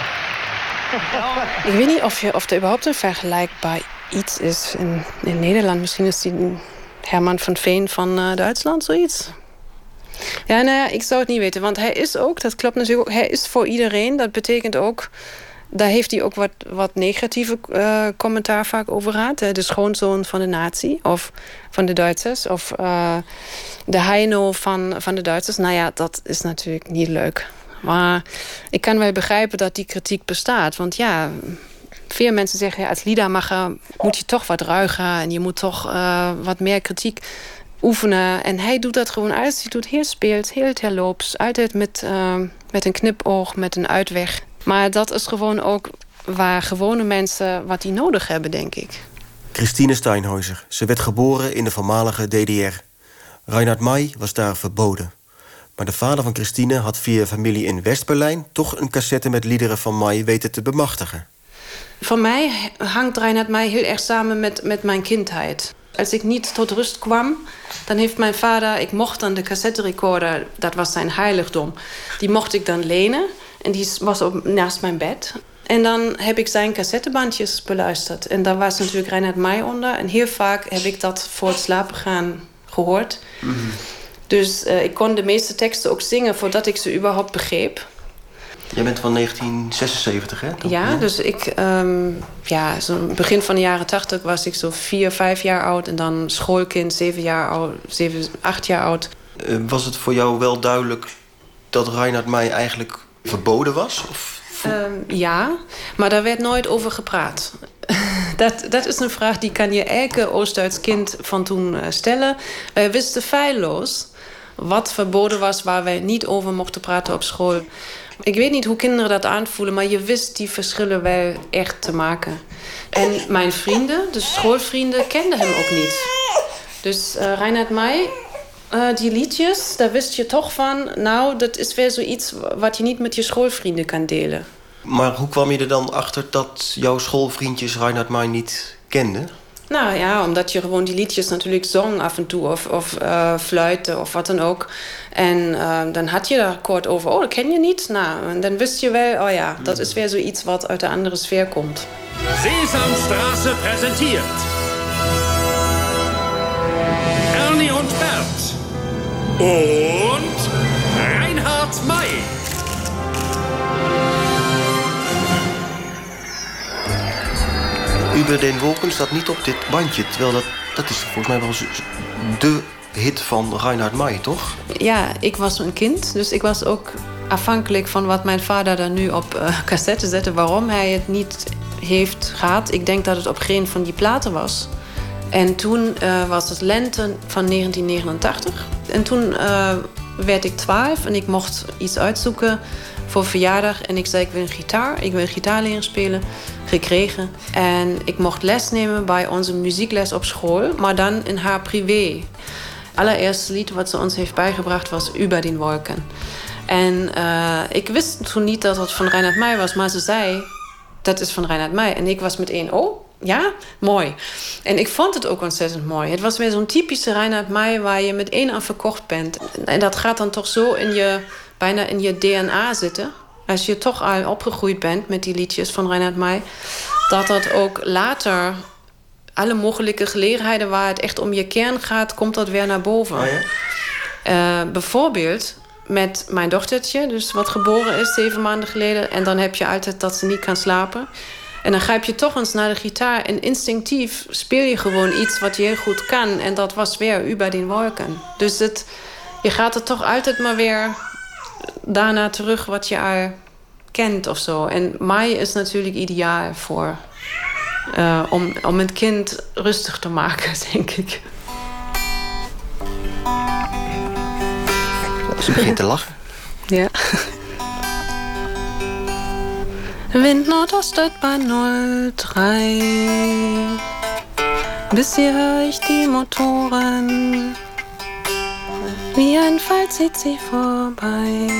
Ik weet niet of, je, of er überhaupt een vergelijkbaar iets is in, in Nederland. Misschien is die Herman van Veen van uh, Duitsland, zoiets. Ja, nou ja, ik zou het niet weten. Want hij is ook, dat klopt natuurlijk ook, hij is voor iedereen. Dat betekent ook, daar heeft hij ook wat, wat negatieve uh, commentaar vaak over gehad. De schoonzoon van de natie of van de Duitsers. Of uh, de Heino van, van de Duitsers. Nou ja, dat is natuurlijk niet leuk. Maar ik kan wel begrijpen dat die kritiek bestaat. Want ja, veel mensen zeggen, ja, als liedermacher moet je toch wat ruiger en je moet toch uh, wat meer kritiek oefenen. En hij doet dat gewoon alles. Hij doet heel speels, heel terloops. Altijd met, uh, met een knipoog, met een uitweg. Maar dat is gewoon ook waar gewone mensen wat die nodig hebben, denk ik. Christine Steinhäuser. Ze werd geboren in de voormalige D D R. Reinhard May was daar verboden. Maar de vader van Christine had via familie in West-Berlijn toch een cassette met liederen van May weten te bemachtigen. Voor mij hangt Reinhard May heel erg samen met, met mijn kindheid. Als ik niet tot rust kwam, dan heeft mijn vader... Ik mocht dan de cassetterecorder, dat was zijn heiligdom. Die mocht ik dan lenen en die was op, naast mijn bed. En dan heb ik zijn cassettebandjes beluisterd. En daar was natuurlijk Reinhard May onder. En heel vaak heb ik dat voor het slapen gaan gehoord. Mm-hmm. Dus uh, ik kon de meeste teksten ook zingen voordat ik ze überhaupt begreep. Jij bent van negentien zesenzeventig, hè? Dan? Ja, dus ik... Um, ja, zo begin van de jaren tachtig was ik zo vier, vijf jaar oud. En dan schoolkind, zeven jaar oud, zeven, acht jaar oud. Uh, was het voor jou wel duidelijk dat Reinhard May eigenlijk verboden was? Of... Um, ja, maar daar werd nooit over gepraat. dat, dat is een vraag die kan je elke Oost-Duits kind van toen uh, stellen. Wij wisten feilloos wat verboden was, waar wij niet over mochten praten op school. Ik weet niet hoe kinderen dat aanvoelen, maar je wist die verschillen wel echt te maken. En mijn vrienden, de schoolvrienden, kenden hem ook niet. Dus uh, Reinhard May, uh, die liedjes, daar wist je toch van... nou, dat is weer zoiets wat je niet met je schoolvrienden kan delen. Maar hoe kwam je er dan achter dat jouw schoolvriendjes Reinhard May niet kenden? Nou ja, omdat je gewoon die liedjes natuurlijk zong af en toe. Of, of uh, fluiten of wat dan ook. En uh, dan had je daar kort over. Oh, dat ken je niet? Nou, en dan wist je wel, oh ja, dat is weer zoiets wat uit een andere sfeer komt. Sesamstraße präsentiert Ernie und Bert und Reinhard May. Über den Wolken staat niet op dit bandje. Terwijl dat, dat is volgens mij wel de hit van Reinhard May, toch? Ja, ik was een kind, dus ik was ook afhankelijk van wat mijn vader daar nu op uh, cassette zette. Waarom hij het niet heeft gehad. Ik denk dat het op geen van die platen was. En toen uh, was het lente van negentien negenentachtig. En toen uh, werd ik twaalf en ik mocht iets uitzoeken voor verjaardag. En ik zei, ik wil een gitaar. Ik wil gitaar leren spelen. Gekregen. En ik mocht les nemen bij onze muziekles op school. Maar dan in haar privé. Allereerste lied wat ze ons heeft bijgebracht was Über den Wolken. En uh, ik wist toen niet dat het van Reinhard May was. Maar ze zei, dat is van Reinhard May. En ik was meteen, oh, ja, mooi. En ik vond het ook ontzettend mooi. Het was weer zo'n typische Reinhard May waar je meteen aan verkocht bent. En dat gaat dan toch zo in je, bijna in je D N A zitten. Als je toch al opgegroeid bent met die liedjes van Reinhard May. Dat dat ook later, alle mogelijke gelegenheden waar het echt om je kern gaat, komt dat weer naar boven. Oh ja? uh, bijvoorbeeld met mijn dochtertje, dus wat geboren is zeven maanden geleden. En dan heb je altijd dat ze niet kan slapen. En dan grijp je toch eens naar de gitaar. En instinctief speel je gewoon iets wat je heel goed kan. En dat was weer Über den Wolken. Dus het, je gaat er toch altijd maar weer daarna terug wat je al kent of zo. En May is natuurlijk ideaal voor uh, om, om een kind rustig te maken, denk ik. Ze begint te lachen. Ja. Wind Nordoststadtbahn null drei. Bis hier hör ich die Motoren. Wie ein Fall zieht sie vorbei.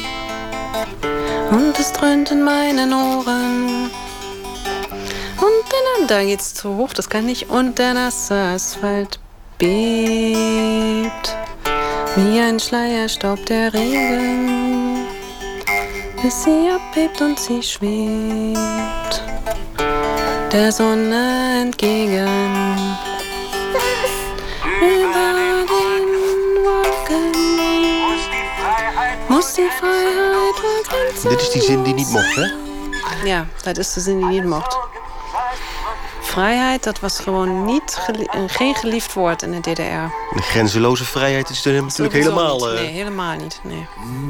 Und es dröhnt in meinen Ohren. Und dann, da geht's zu hoch, das kann nicht. Und der nasse Asphalt bebt. Wie ein Schleierstaub der Regen. Bis sie abhebt und sie schwebt der Sonne entgegen. Über den Wolken muss die Freiheit vergrenzen. Dit is die zin die niet mocht, hè? Ja, dat is de zin die niet mocht. Vrijheid, dat was gewoon niet gelie- geen geliefd woord in de D D R. De grenzeloze vrijheid is er natuurlijk helemaal... Niet. Uh... Nee, helemaal niet. Nee.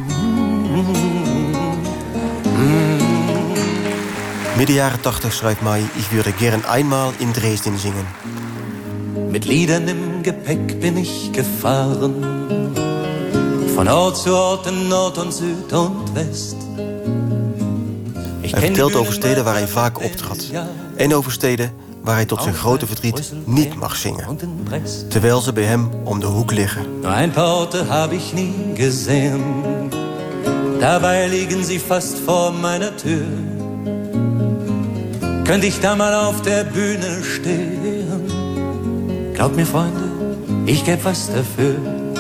Midden jaren tachtig schrijft May, ich würde gern einmal in Dresden singen. Mit Liedern im Gepäck bin ich gefahren. Von Ort zu Ort in Nord und Süd und West. Hij vertelt over steden waar hij vaak optrad. En over steden waar hij tot zijn grote verdriet niet mag zingen. Terwijl ze bij hem om de hoek liggen. Nur ein paar Orte hab ich nie gesehen. Dabei liegen sie fast vor meiner Tür. Könnte ich da mal auf der Bühne stehen? Glaubt mir, Freunde, ich gäb was dafür.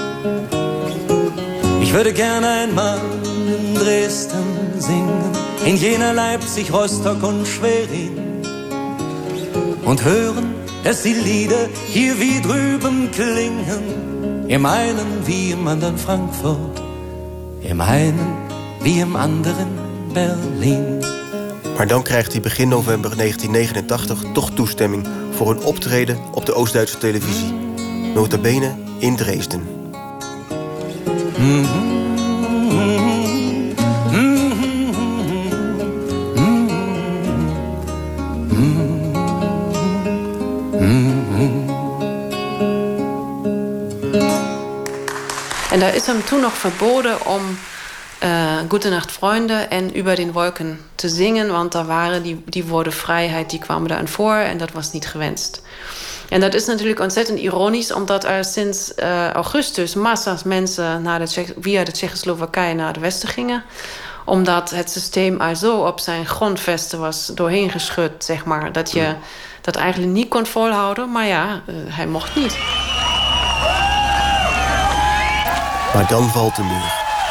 Ich würde gerne einmal in Dresden singen, in Jena, Leipzig, Rostock und Schwerin. Und hören, dass die Lieder hier wie drüben klingen. Im einen wie im anderen Frankfurt, im einen wie im anderen Berlin. Maar dan krijgt hij begin november negentien negenentachtig toch toestemming voor een optreden op de Oost-Duitse televisie. Nota bene in Dresden. Mm-hmm. En daar is hem toen nog verboden om uh, Gute Nacht Freunde en Über den Wolken te zingen. Want daar waren die, die woorden vrijheid, die kwamen daaraan voor en dat was niet gewenst. En dat is natuurlijk ontzettend ironisch, omdat er sinds uh, augustus massa's mensen naar de Tsjech- via de Tsjechoslowakije naar het westen gingen. Omdat het systeem er zo op zijn grondvesten was doorheen geschud, zeg maar. Dat je dat eigenlijk niet kon volhouden, maar ja, uh, hij mocht niet. Maar dan valt de muur.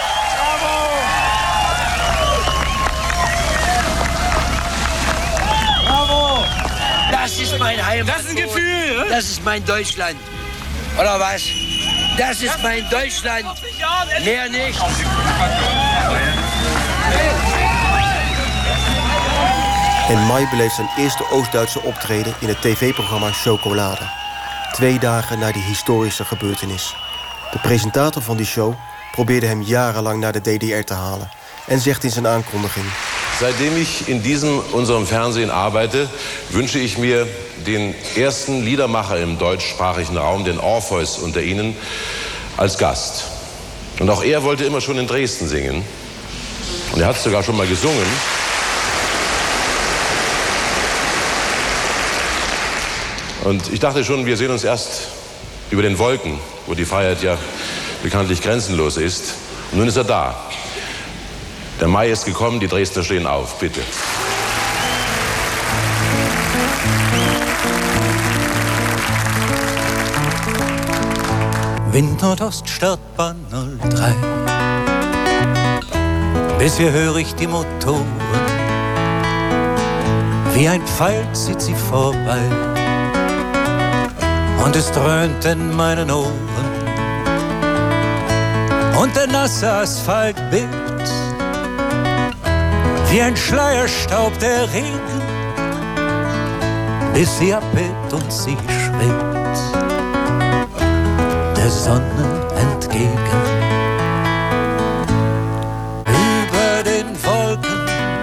Bravo! Das ist mein Heimat. Das ist ein Gefühl. Das ist mein Deutschland. Oder was? Das ist mein Deutschland. Mehr nicht. En Mai beleeft zijn eerste Oost-Duitse optreden in het tv-programma Chocolade. Twee dagen na die historische gebeurtenis. De presentator van die show probeerde hem jarenlang naar de D D R te halen en zegt in zijn aankondiging: Seitdem ich in diesem unserem Fernsehen arbeite, wünsche ich mir den ersten Liedermacher im deutschsprachigen Raum, den Orpheus unter Ihnen, als Gast. Und auch er wollte immer schon in Dresden singen. Und er hat sogar schon mal gesungen. Und ich dachte schon, wir sehen uns erst über den Wolken, wo die Freiheit ja bekanntlich grenzenlos ist. Und nun ist er da. Der Mai ist gekommen, die Dresdner stehen auf. Bitte. Wind Nordost, Startbahn null drei. Bis hier höre ich die Motoren. Wie ein Pfeil zieht sie vorbei. Und es dröhnt in meinen Ohren. Und der nasse Asphalt bebt. Wie ein Schleierstaub der Regen. Bis sie abhebt und sie schwebt der Sonne entgegen. Über den Wolken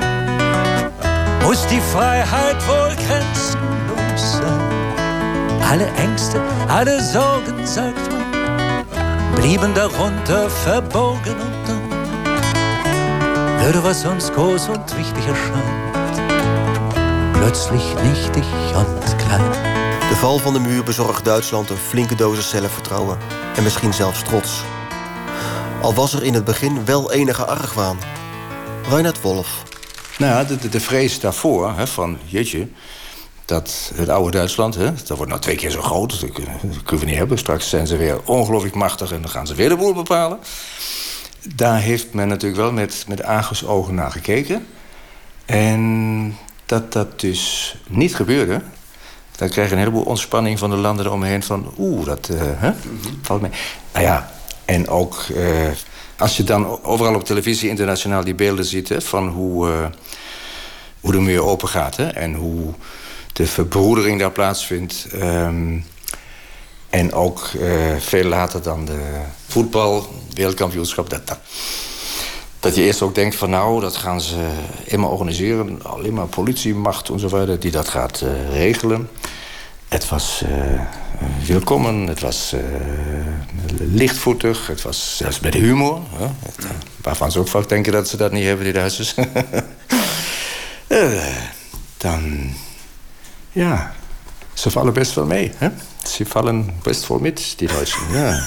muss die Freiheit wohl grenzenlos sein. Alle Ängste, alle Sorgen, sagt man, blieben darunter verborgen und dann würde, was uns groß und wichtig erscheint, plötzlich nichtig und klein. De val van de muur bezorgt Duitsland een flinke dosis zelfvertrouwen en misschien zelfs trots. Al was er in het begin wel enige argwaan. Reinhard Wolf. Nou, de, de, de vrees daarvoor, hè, van jeetje, dat het oude Duitsland, hè, dat wordt nou twee keer zo groot, dat kunnen we niet hebben. Straks zijn ze weer ongelooflijk machtig en dan gaan ze weer de boel bepalen. Daar heeft men natuurlijk wel met, met argusogen naar gekeken. En dat dat dus niet gebeurde, dan krijg je een heleboel ontspanning van de landen eromheen van oeh, dat uh, hè, valt mee. Nou ja, en ook uh, als je dan overal op televisie internationaal die beelden ziet, hè, van hoe, uh, hoe de muur open gaat, hè, en hoe de verbroedering daar plaatsvindt. Um, en ook uh, veel later dan de voetbal, wereldkampioenschap. Dat, dat, dat je eerst ook denkt van nou, dat gaan ze immer organiseren. Alleen maar politiemacht en zo verder die dat gaat uh, regelen. Het was uh, welkom, het was uh, lichtvoetig, het was zelfs met humor. Hè? Het, uh, waarvan ze ook vaak denken dat ze dat niet hebben, die Duitsers. uh, dan, ja, ze vallen best wel mee. Hè? Ze vallen best wel met, die Duitsers. Ja.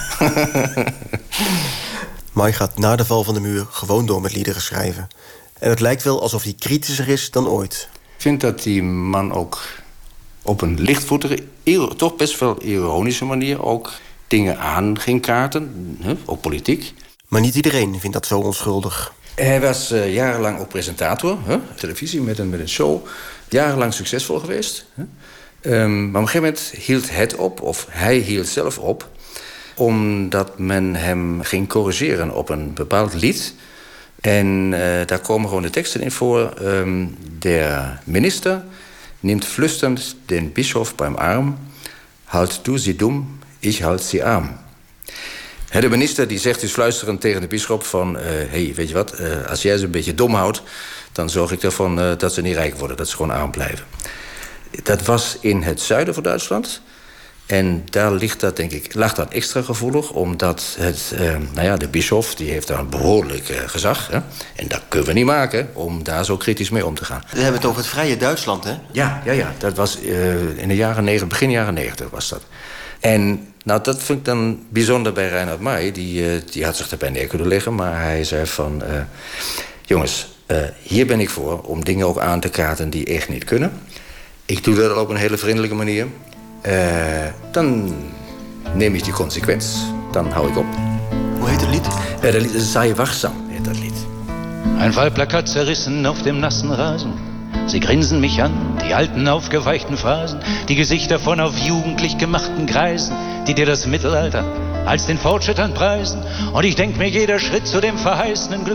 Mai gaat na de val van de muur gewoon door met liederen schrijven. En het lijkt wel alsof hij kritischer is dan ooit. Ik vind dat die man ook op een lichtvoetige, toch best wel ironische manier ook dingen aan ging kaarten, hè, ook politiek. Maar niet iedereen vindt dat zo onschuldig. Hij was uh, jarenlang ook presentator, hè, televisie met een, met een show. Jarenlang succesvol geweest. Hè. Um, maar op een gegeven moment hield het op, of hij hield zelf op, omdat men hem ging corrigeren op een bepaald lied. En uh, daar komen gewoon de teksten in voor. Um, der minister neemt flüsternd den Bischof beim Arm. Halt du sie dumm, ich halt sie arm. He, de minister die zegt dus fluisterend tegen de bisschop van... Uh, hey, weet je wat, uh, als jij ze een beetje dom houdt, dan zorg ik ervan uh, dat ze niet rijk worden, dat ze gewoon arm blijven. Dat was in het zuiden van Duitsland. En daar ligt dat, denk ik, lag dat extra gevoelig, omdat het, uh, nou ja, de bisschop die heeft daar een behoorlijk uh, gezag. Hè? En dat kunnen we niet maken om daar zo kritisch mee om te gaan. We hebben het over het vrije Duitsland, hè? Ja, ja, ja. Dat was uh, in de jaren negentig, begin jaren negentig was dat. En nou, dat vind ik dan bijzonder bij Reinhard Mai. Die, uh, die had zich erbij neer kunnen leggen, maar hij zei van... Uh, jongens, uh, hier ben ik voor om dingen ook aan te kaarten die echt niet kunnen. Ik doe dat op een hele vriendelijke manier. Uh, dan neem ik die consequentie. Dan hou ik op. Hoe heet het lied? Uh, dat lied Sei wachsam heet dat lied. Ein Wahlplakat zerrissen auf dem nassen Rasen. Sie grinsen mich an, die alten aufgeweichten Phrasen, die Gesichter von auf jugendlich gemachten Greisen, die dir das Mittelalter als den Fortschritt anpreisen. Und ich denk mir, jeder Schritt zu dem verheißenen Glück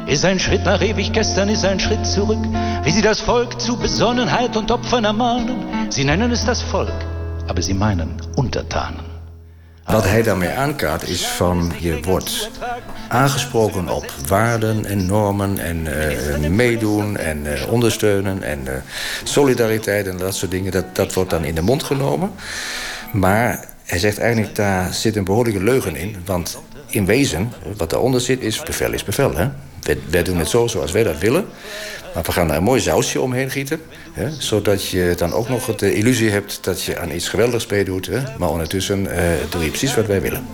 ist ein Schritt nach ewig gestern, ist ein Schritt zurück. Wie sie das Volk zu Besonnenheit und Opfern ermahnen. Sie nennen es das Volk, aber sie meinen Untertanen. Wat hij daarmee aankaart is van je wordt aangesproken op waarden en normen en uh, meedoen en uh, ondersteunen en uh, solidariteit en dat soort dingen. Dat, dat wordt dan in de mond genomen. Maar hij zegt eigenlijk, daar zit een behoorlijke leugen in. Want in wezen, wat daaronder zit, is bevel is bevel. Hè? Wij, wij doen het zo zoals wij dat willen. Maar we gaan er een mooi sausje omheen gieten. Hè? Zodat je dan ook nog de illusie hebt dat je aan iets geweldigs meedoet. Hè? Maar ondertussen uh, doe je precies wat wij willen.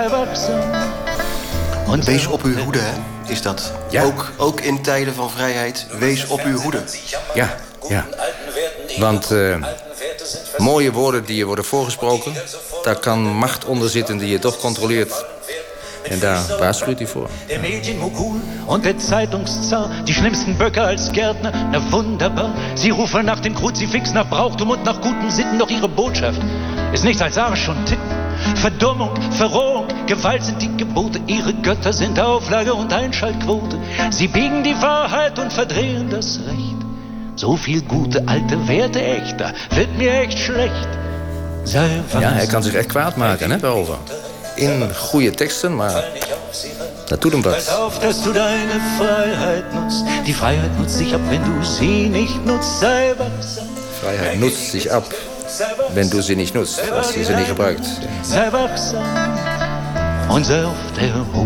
Wees op uw hoede, hè? Is dat? Ja. Ook, ook in tijden van vrijheid, wees op uw hoede. Ja, ja. Want uh, mooie woorden die je worden voorgesproken, daar kan macht onder zitten die je toch controleert. En daar waarschuwt hij voor. Der Medienmogul und der Zeitungszar, die schlimmsten Böcke als Gärtner, na wunderbar. Sie rufen nach dem Kruzifix, nach Brauchtum und nach guten Sitten, doch ihre Botschaft ist nichts als Arsch und Titten. Verdummung, Verrohung, Gewalt sind die Gebote, ihre Götter sind Auflage und Einschaltquote. Sie biegen die Wahrheit und verdrehen das Recht. So viel gute alte Werte echt, da wird mir echt schlecht. Ja, hij kan zich echt kwaad maken, hè, daarover. In goede teksten, maar dat doet hem wat. Pass auf, dass du deine Freiheit nutzt. Die Freiheit nutzt sich ab, wenn du sie nicht nutzt. Sei wachsam. Freiheit nutzt sich ab, wenn du sie nicht nutzt, als je ze niet gebruikt. Sei wachsam und sei auf der Hut.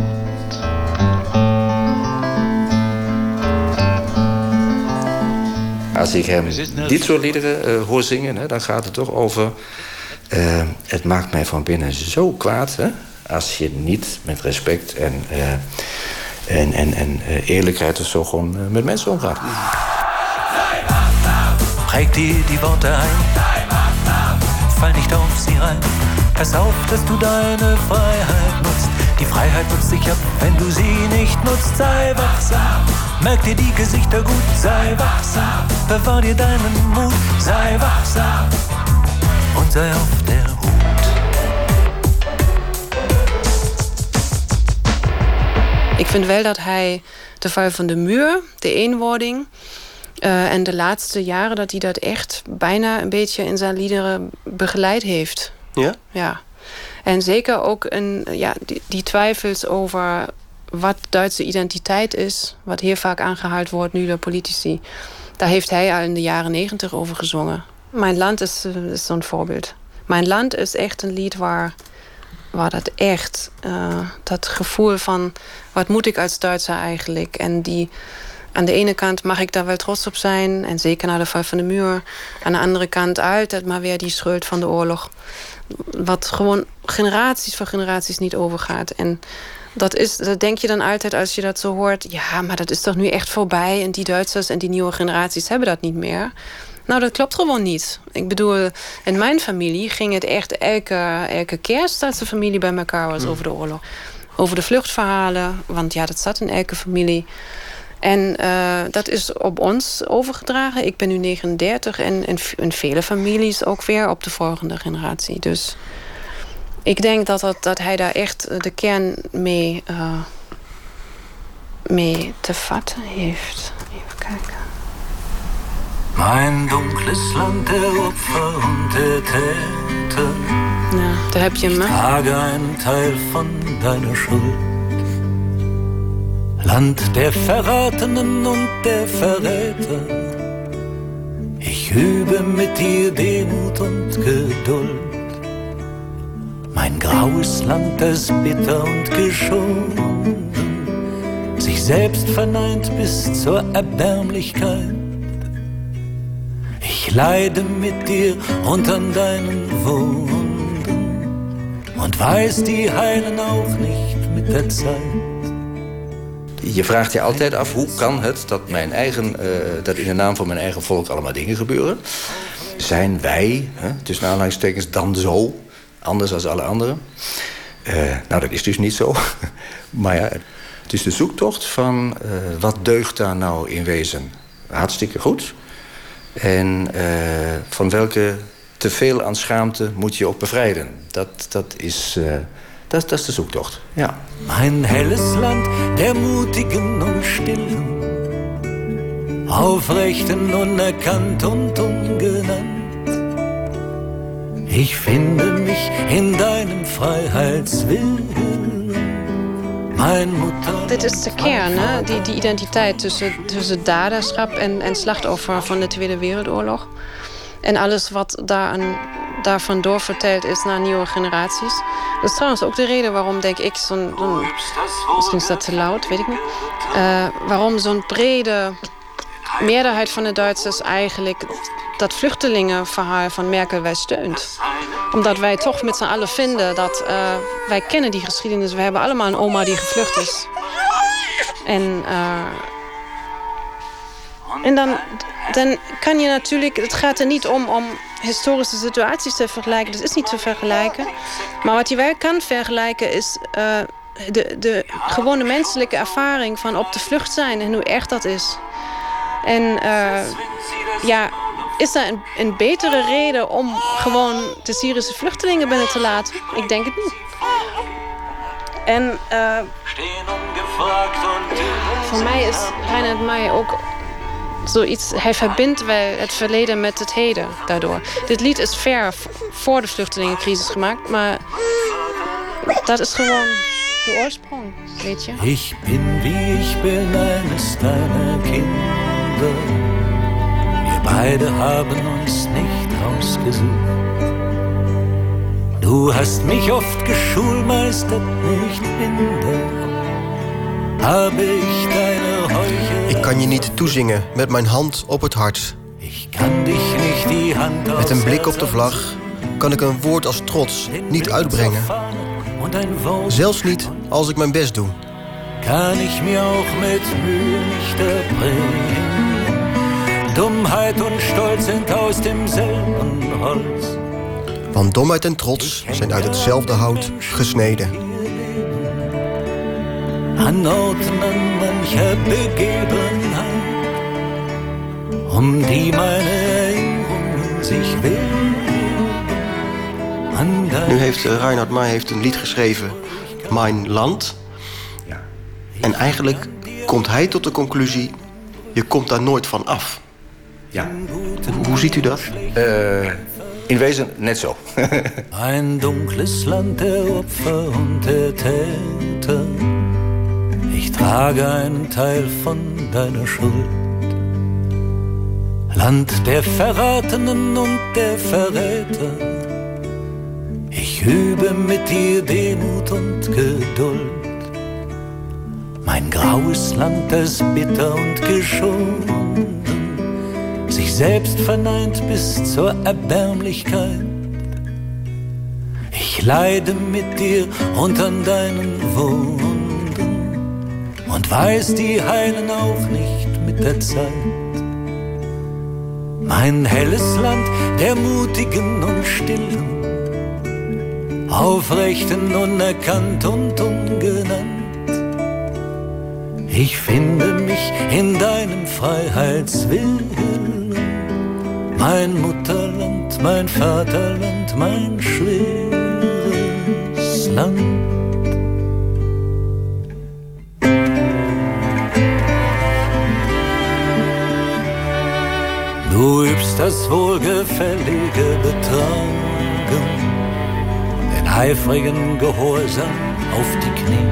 Als ik hem dit soort liederen uh, hoor zingen, hè, dan gaat het toch over... Uh, het maakt mij van binnen zo kwaad, hè, als je niet met respect en, uh, en, en, en uh, eerlijkheid of zo gewoon uh, met mensen omgaat. Präg dir die Worte ein, fall nicht auf sie rein. Pass auf, dass du deine Freiheit nutzt. Die Freiheit nutzt sich ab, wenn du sie nicht nutzt. Sei wachsam, merk dir die Gesichter gut. Sei wachsam, bewahr dir deinen Mut. Sei wachsam und sei auf der Hut. Ik vind wel dat hij de val van de muur, de eenwording... Uh, en de laatste jaren dat hij dat echt bijna een beetje in zijn liederen begeleid heeft. Ja? Ja. En zeker ook een, ja, die, die twijfels over wat Duitse identiteit is... wat heel vaak aangehaald wordt nu door politici... daar heeft hij al in de jaren negentig over gezongen. Mijn land is, is zo'n voorbeeld. Mijn land is echt een lied waar, waar dat echt... Uh, dat gevoel van, wat moet ik als Duitser eigenlijk? En die... Aan de ene kant mag ik daar wel trots op zijn. En zeker na de val van de muur. Aan de andere kant altijd maar weer die schuld van de oorlog. Wat gewoon generaties voor generaties niet overgaat. En dat, is, dat denk je dan altijd als je dat zo hoort. Ja, maar dat is toch nu echt voorbij. En die Duitsers en die nieuwe generaties hebben dat niet meer. Nou, dat klopt gewoon niet. Ik bedoel, in mijn familie ging het echt elke, elke kerst... als de familie bij elkaar was over de oorlog. Over de vluchtverhalen. Want ja, dat zat in elke familie... En uh, dat is op ons overgedragen. Ik ben nu negenendertig en in, in vele families ook weer op de volgende generatie. Dus ik denk dat, dat, dat hij daar echt de kern mee, uh, mee te vatten heeft. Even kijken. Mein dunkles Land der Opfer und der Täter. Ja, daar heb je hem. Ich trage einen Teil von deiner Schuld. Land der Verratenen und der Verräter. Ich übe mit dir Demut und Geduld. Mein graues Land, das bitter und geschunden, sich selbst verneint bis zur Erbärmlichkeit. Ich leide mit dir unter deinen Wunden und weiß, die heilen auch nicht mit der Zeit. Je vraagt je altijd af, hoe kan het dat, mijn eigen, uh, dat in de naam van mijn eigen volk allemaal dingen gebeuren? Zijn wij, hè, tussen aanhalingstekens, dan zo anders als alle anderen? Uh, nou, dat is dus niet zo. Maar ja, het is de zoektocht van uh, wat deugt daar nou in wezen hartstikke goed. En uh, van welke teveel aan schaamte moet je ook bevrijden. Dat, dat is uh, Dat, dat is de zoektocht, ja. Mein helles Land der Mutigen und Stillen, aufrechten, unerkannt und ungenannt. Ich finde mich in deinem Freiheitswillen, mijn Mutter. Dit is de kern, hè? Die, die identiteit tussen, tussen daderschap en, en slachtoffer van de Tweede Wereldoorlog. En alles wat daaraan, daarvan doorverteld is naar nieuwe generaties. Dat is trouwens ook de reden waarom, denk ik, zo'n... zo'n misschien is dat te luid, weet ik niet. Uh, waarom zo'n brede meerderheid van de Duitsers eigenlijk dat vluchtelingenverhaal van Merkel wij steunt. Omdat wij toch met z'n allen vinden dat uh, wij kennen die geschiedenis. We hebben allemaal een oma die gevlucht is. En, uh, en dan, dan kan je natuurlijk... Het gaat er niet om om historische situaties te vergelijken. Dat is niet te vergelijken. Maar wat je wel kan vergelijken is uh, de, de gewone menselijke ervaring van op de vlucht zijn en hoe erg dat is. En uh, ja... Is er een, een betere reden om gewoon de Syrische vluchtelingen binnen te laten? Ik denk het niet. En uh, voor mij is Reinhard May ook zoiets... Hij verbindt wel het verleden met het heden daardoor. Dit lied is ver voor de vluchtelingencrisis gemaakt, maar dat is gewoon de oorsprong, weet je. Ich bin wie ich bin, eines deiner Kinder. Beide haben uns nicht ausgesucht. Du hast mich oft geschulmeistert, nicht minder. Habe ich deine Heuchelei. Ik kan je niet toezingen met mijn hand op het hart. Ich kann dich nicht die Hand met een blik op de vlag kan ik een woord als trots niet uitbrengen. Zelfs niet als ik mijn best doe. Kan ich mir auch mit Mühe nicht erbringen. Dummheit und Stolz sind aus demselben Holz. Want domheid en trots zijn uit hetzelfde hout gesneden. An Orten an mancher Begebenheit, um die meine Erinnerungen sich wilden. Nu heeft uh, Reinhard May heeft een lied geschreven, Mijn Land. En eigenlijk komt hij tot de conclusie, je komt daar nooit van af. Ja. Hoe ziet u dat? Uh, in wezen net zo. Ein dunkles Land der Opfer und der Täter. Ich trage einen Teil von deiner Schuld. Land der Verratenen und der Verräter. Ich übe mit dir Demut und Geduld. Mein graues Land, das bitter und geschunden, sich selbst verneint bis zur Erbärmlichkeit. Ich leide mit dir unter deinen Wunden und weiß, die heilen auch nicht mit der Zeit. Mein helles Land der Mutigen und Stillen, aufrechten, unerkannt und ungenannt. Ich finde mich in deinem Freiheitswillen, mein Mutterland, mein Vaterland, mein schweres Land. Du übst das wohlgefällige Betragen, den eifrigen Gehorsam auf die Knie.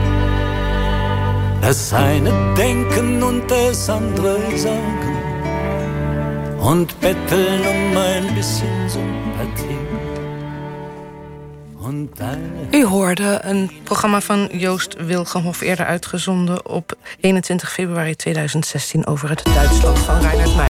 Das eine denken und das andere sagen und betteln um ein bisschen Sympathie. U hoorde een programma van Joost Wilgenhoff, eerder uitgezonden op eenentwintig februari tweeduizend zestien over het Duitsland van Reinhard May.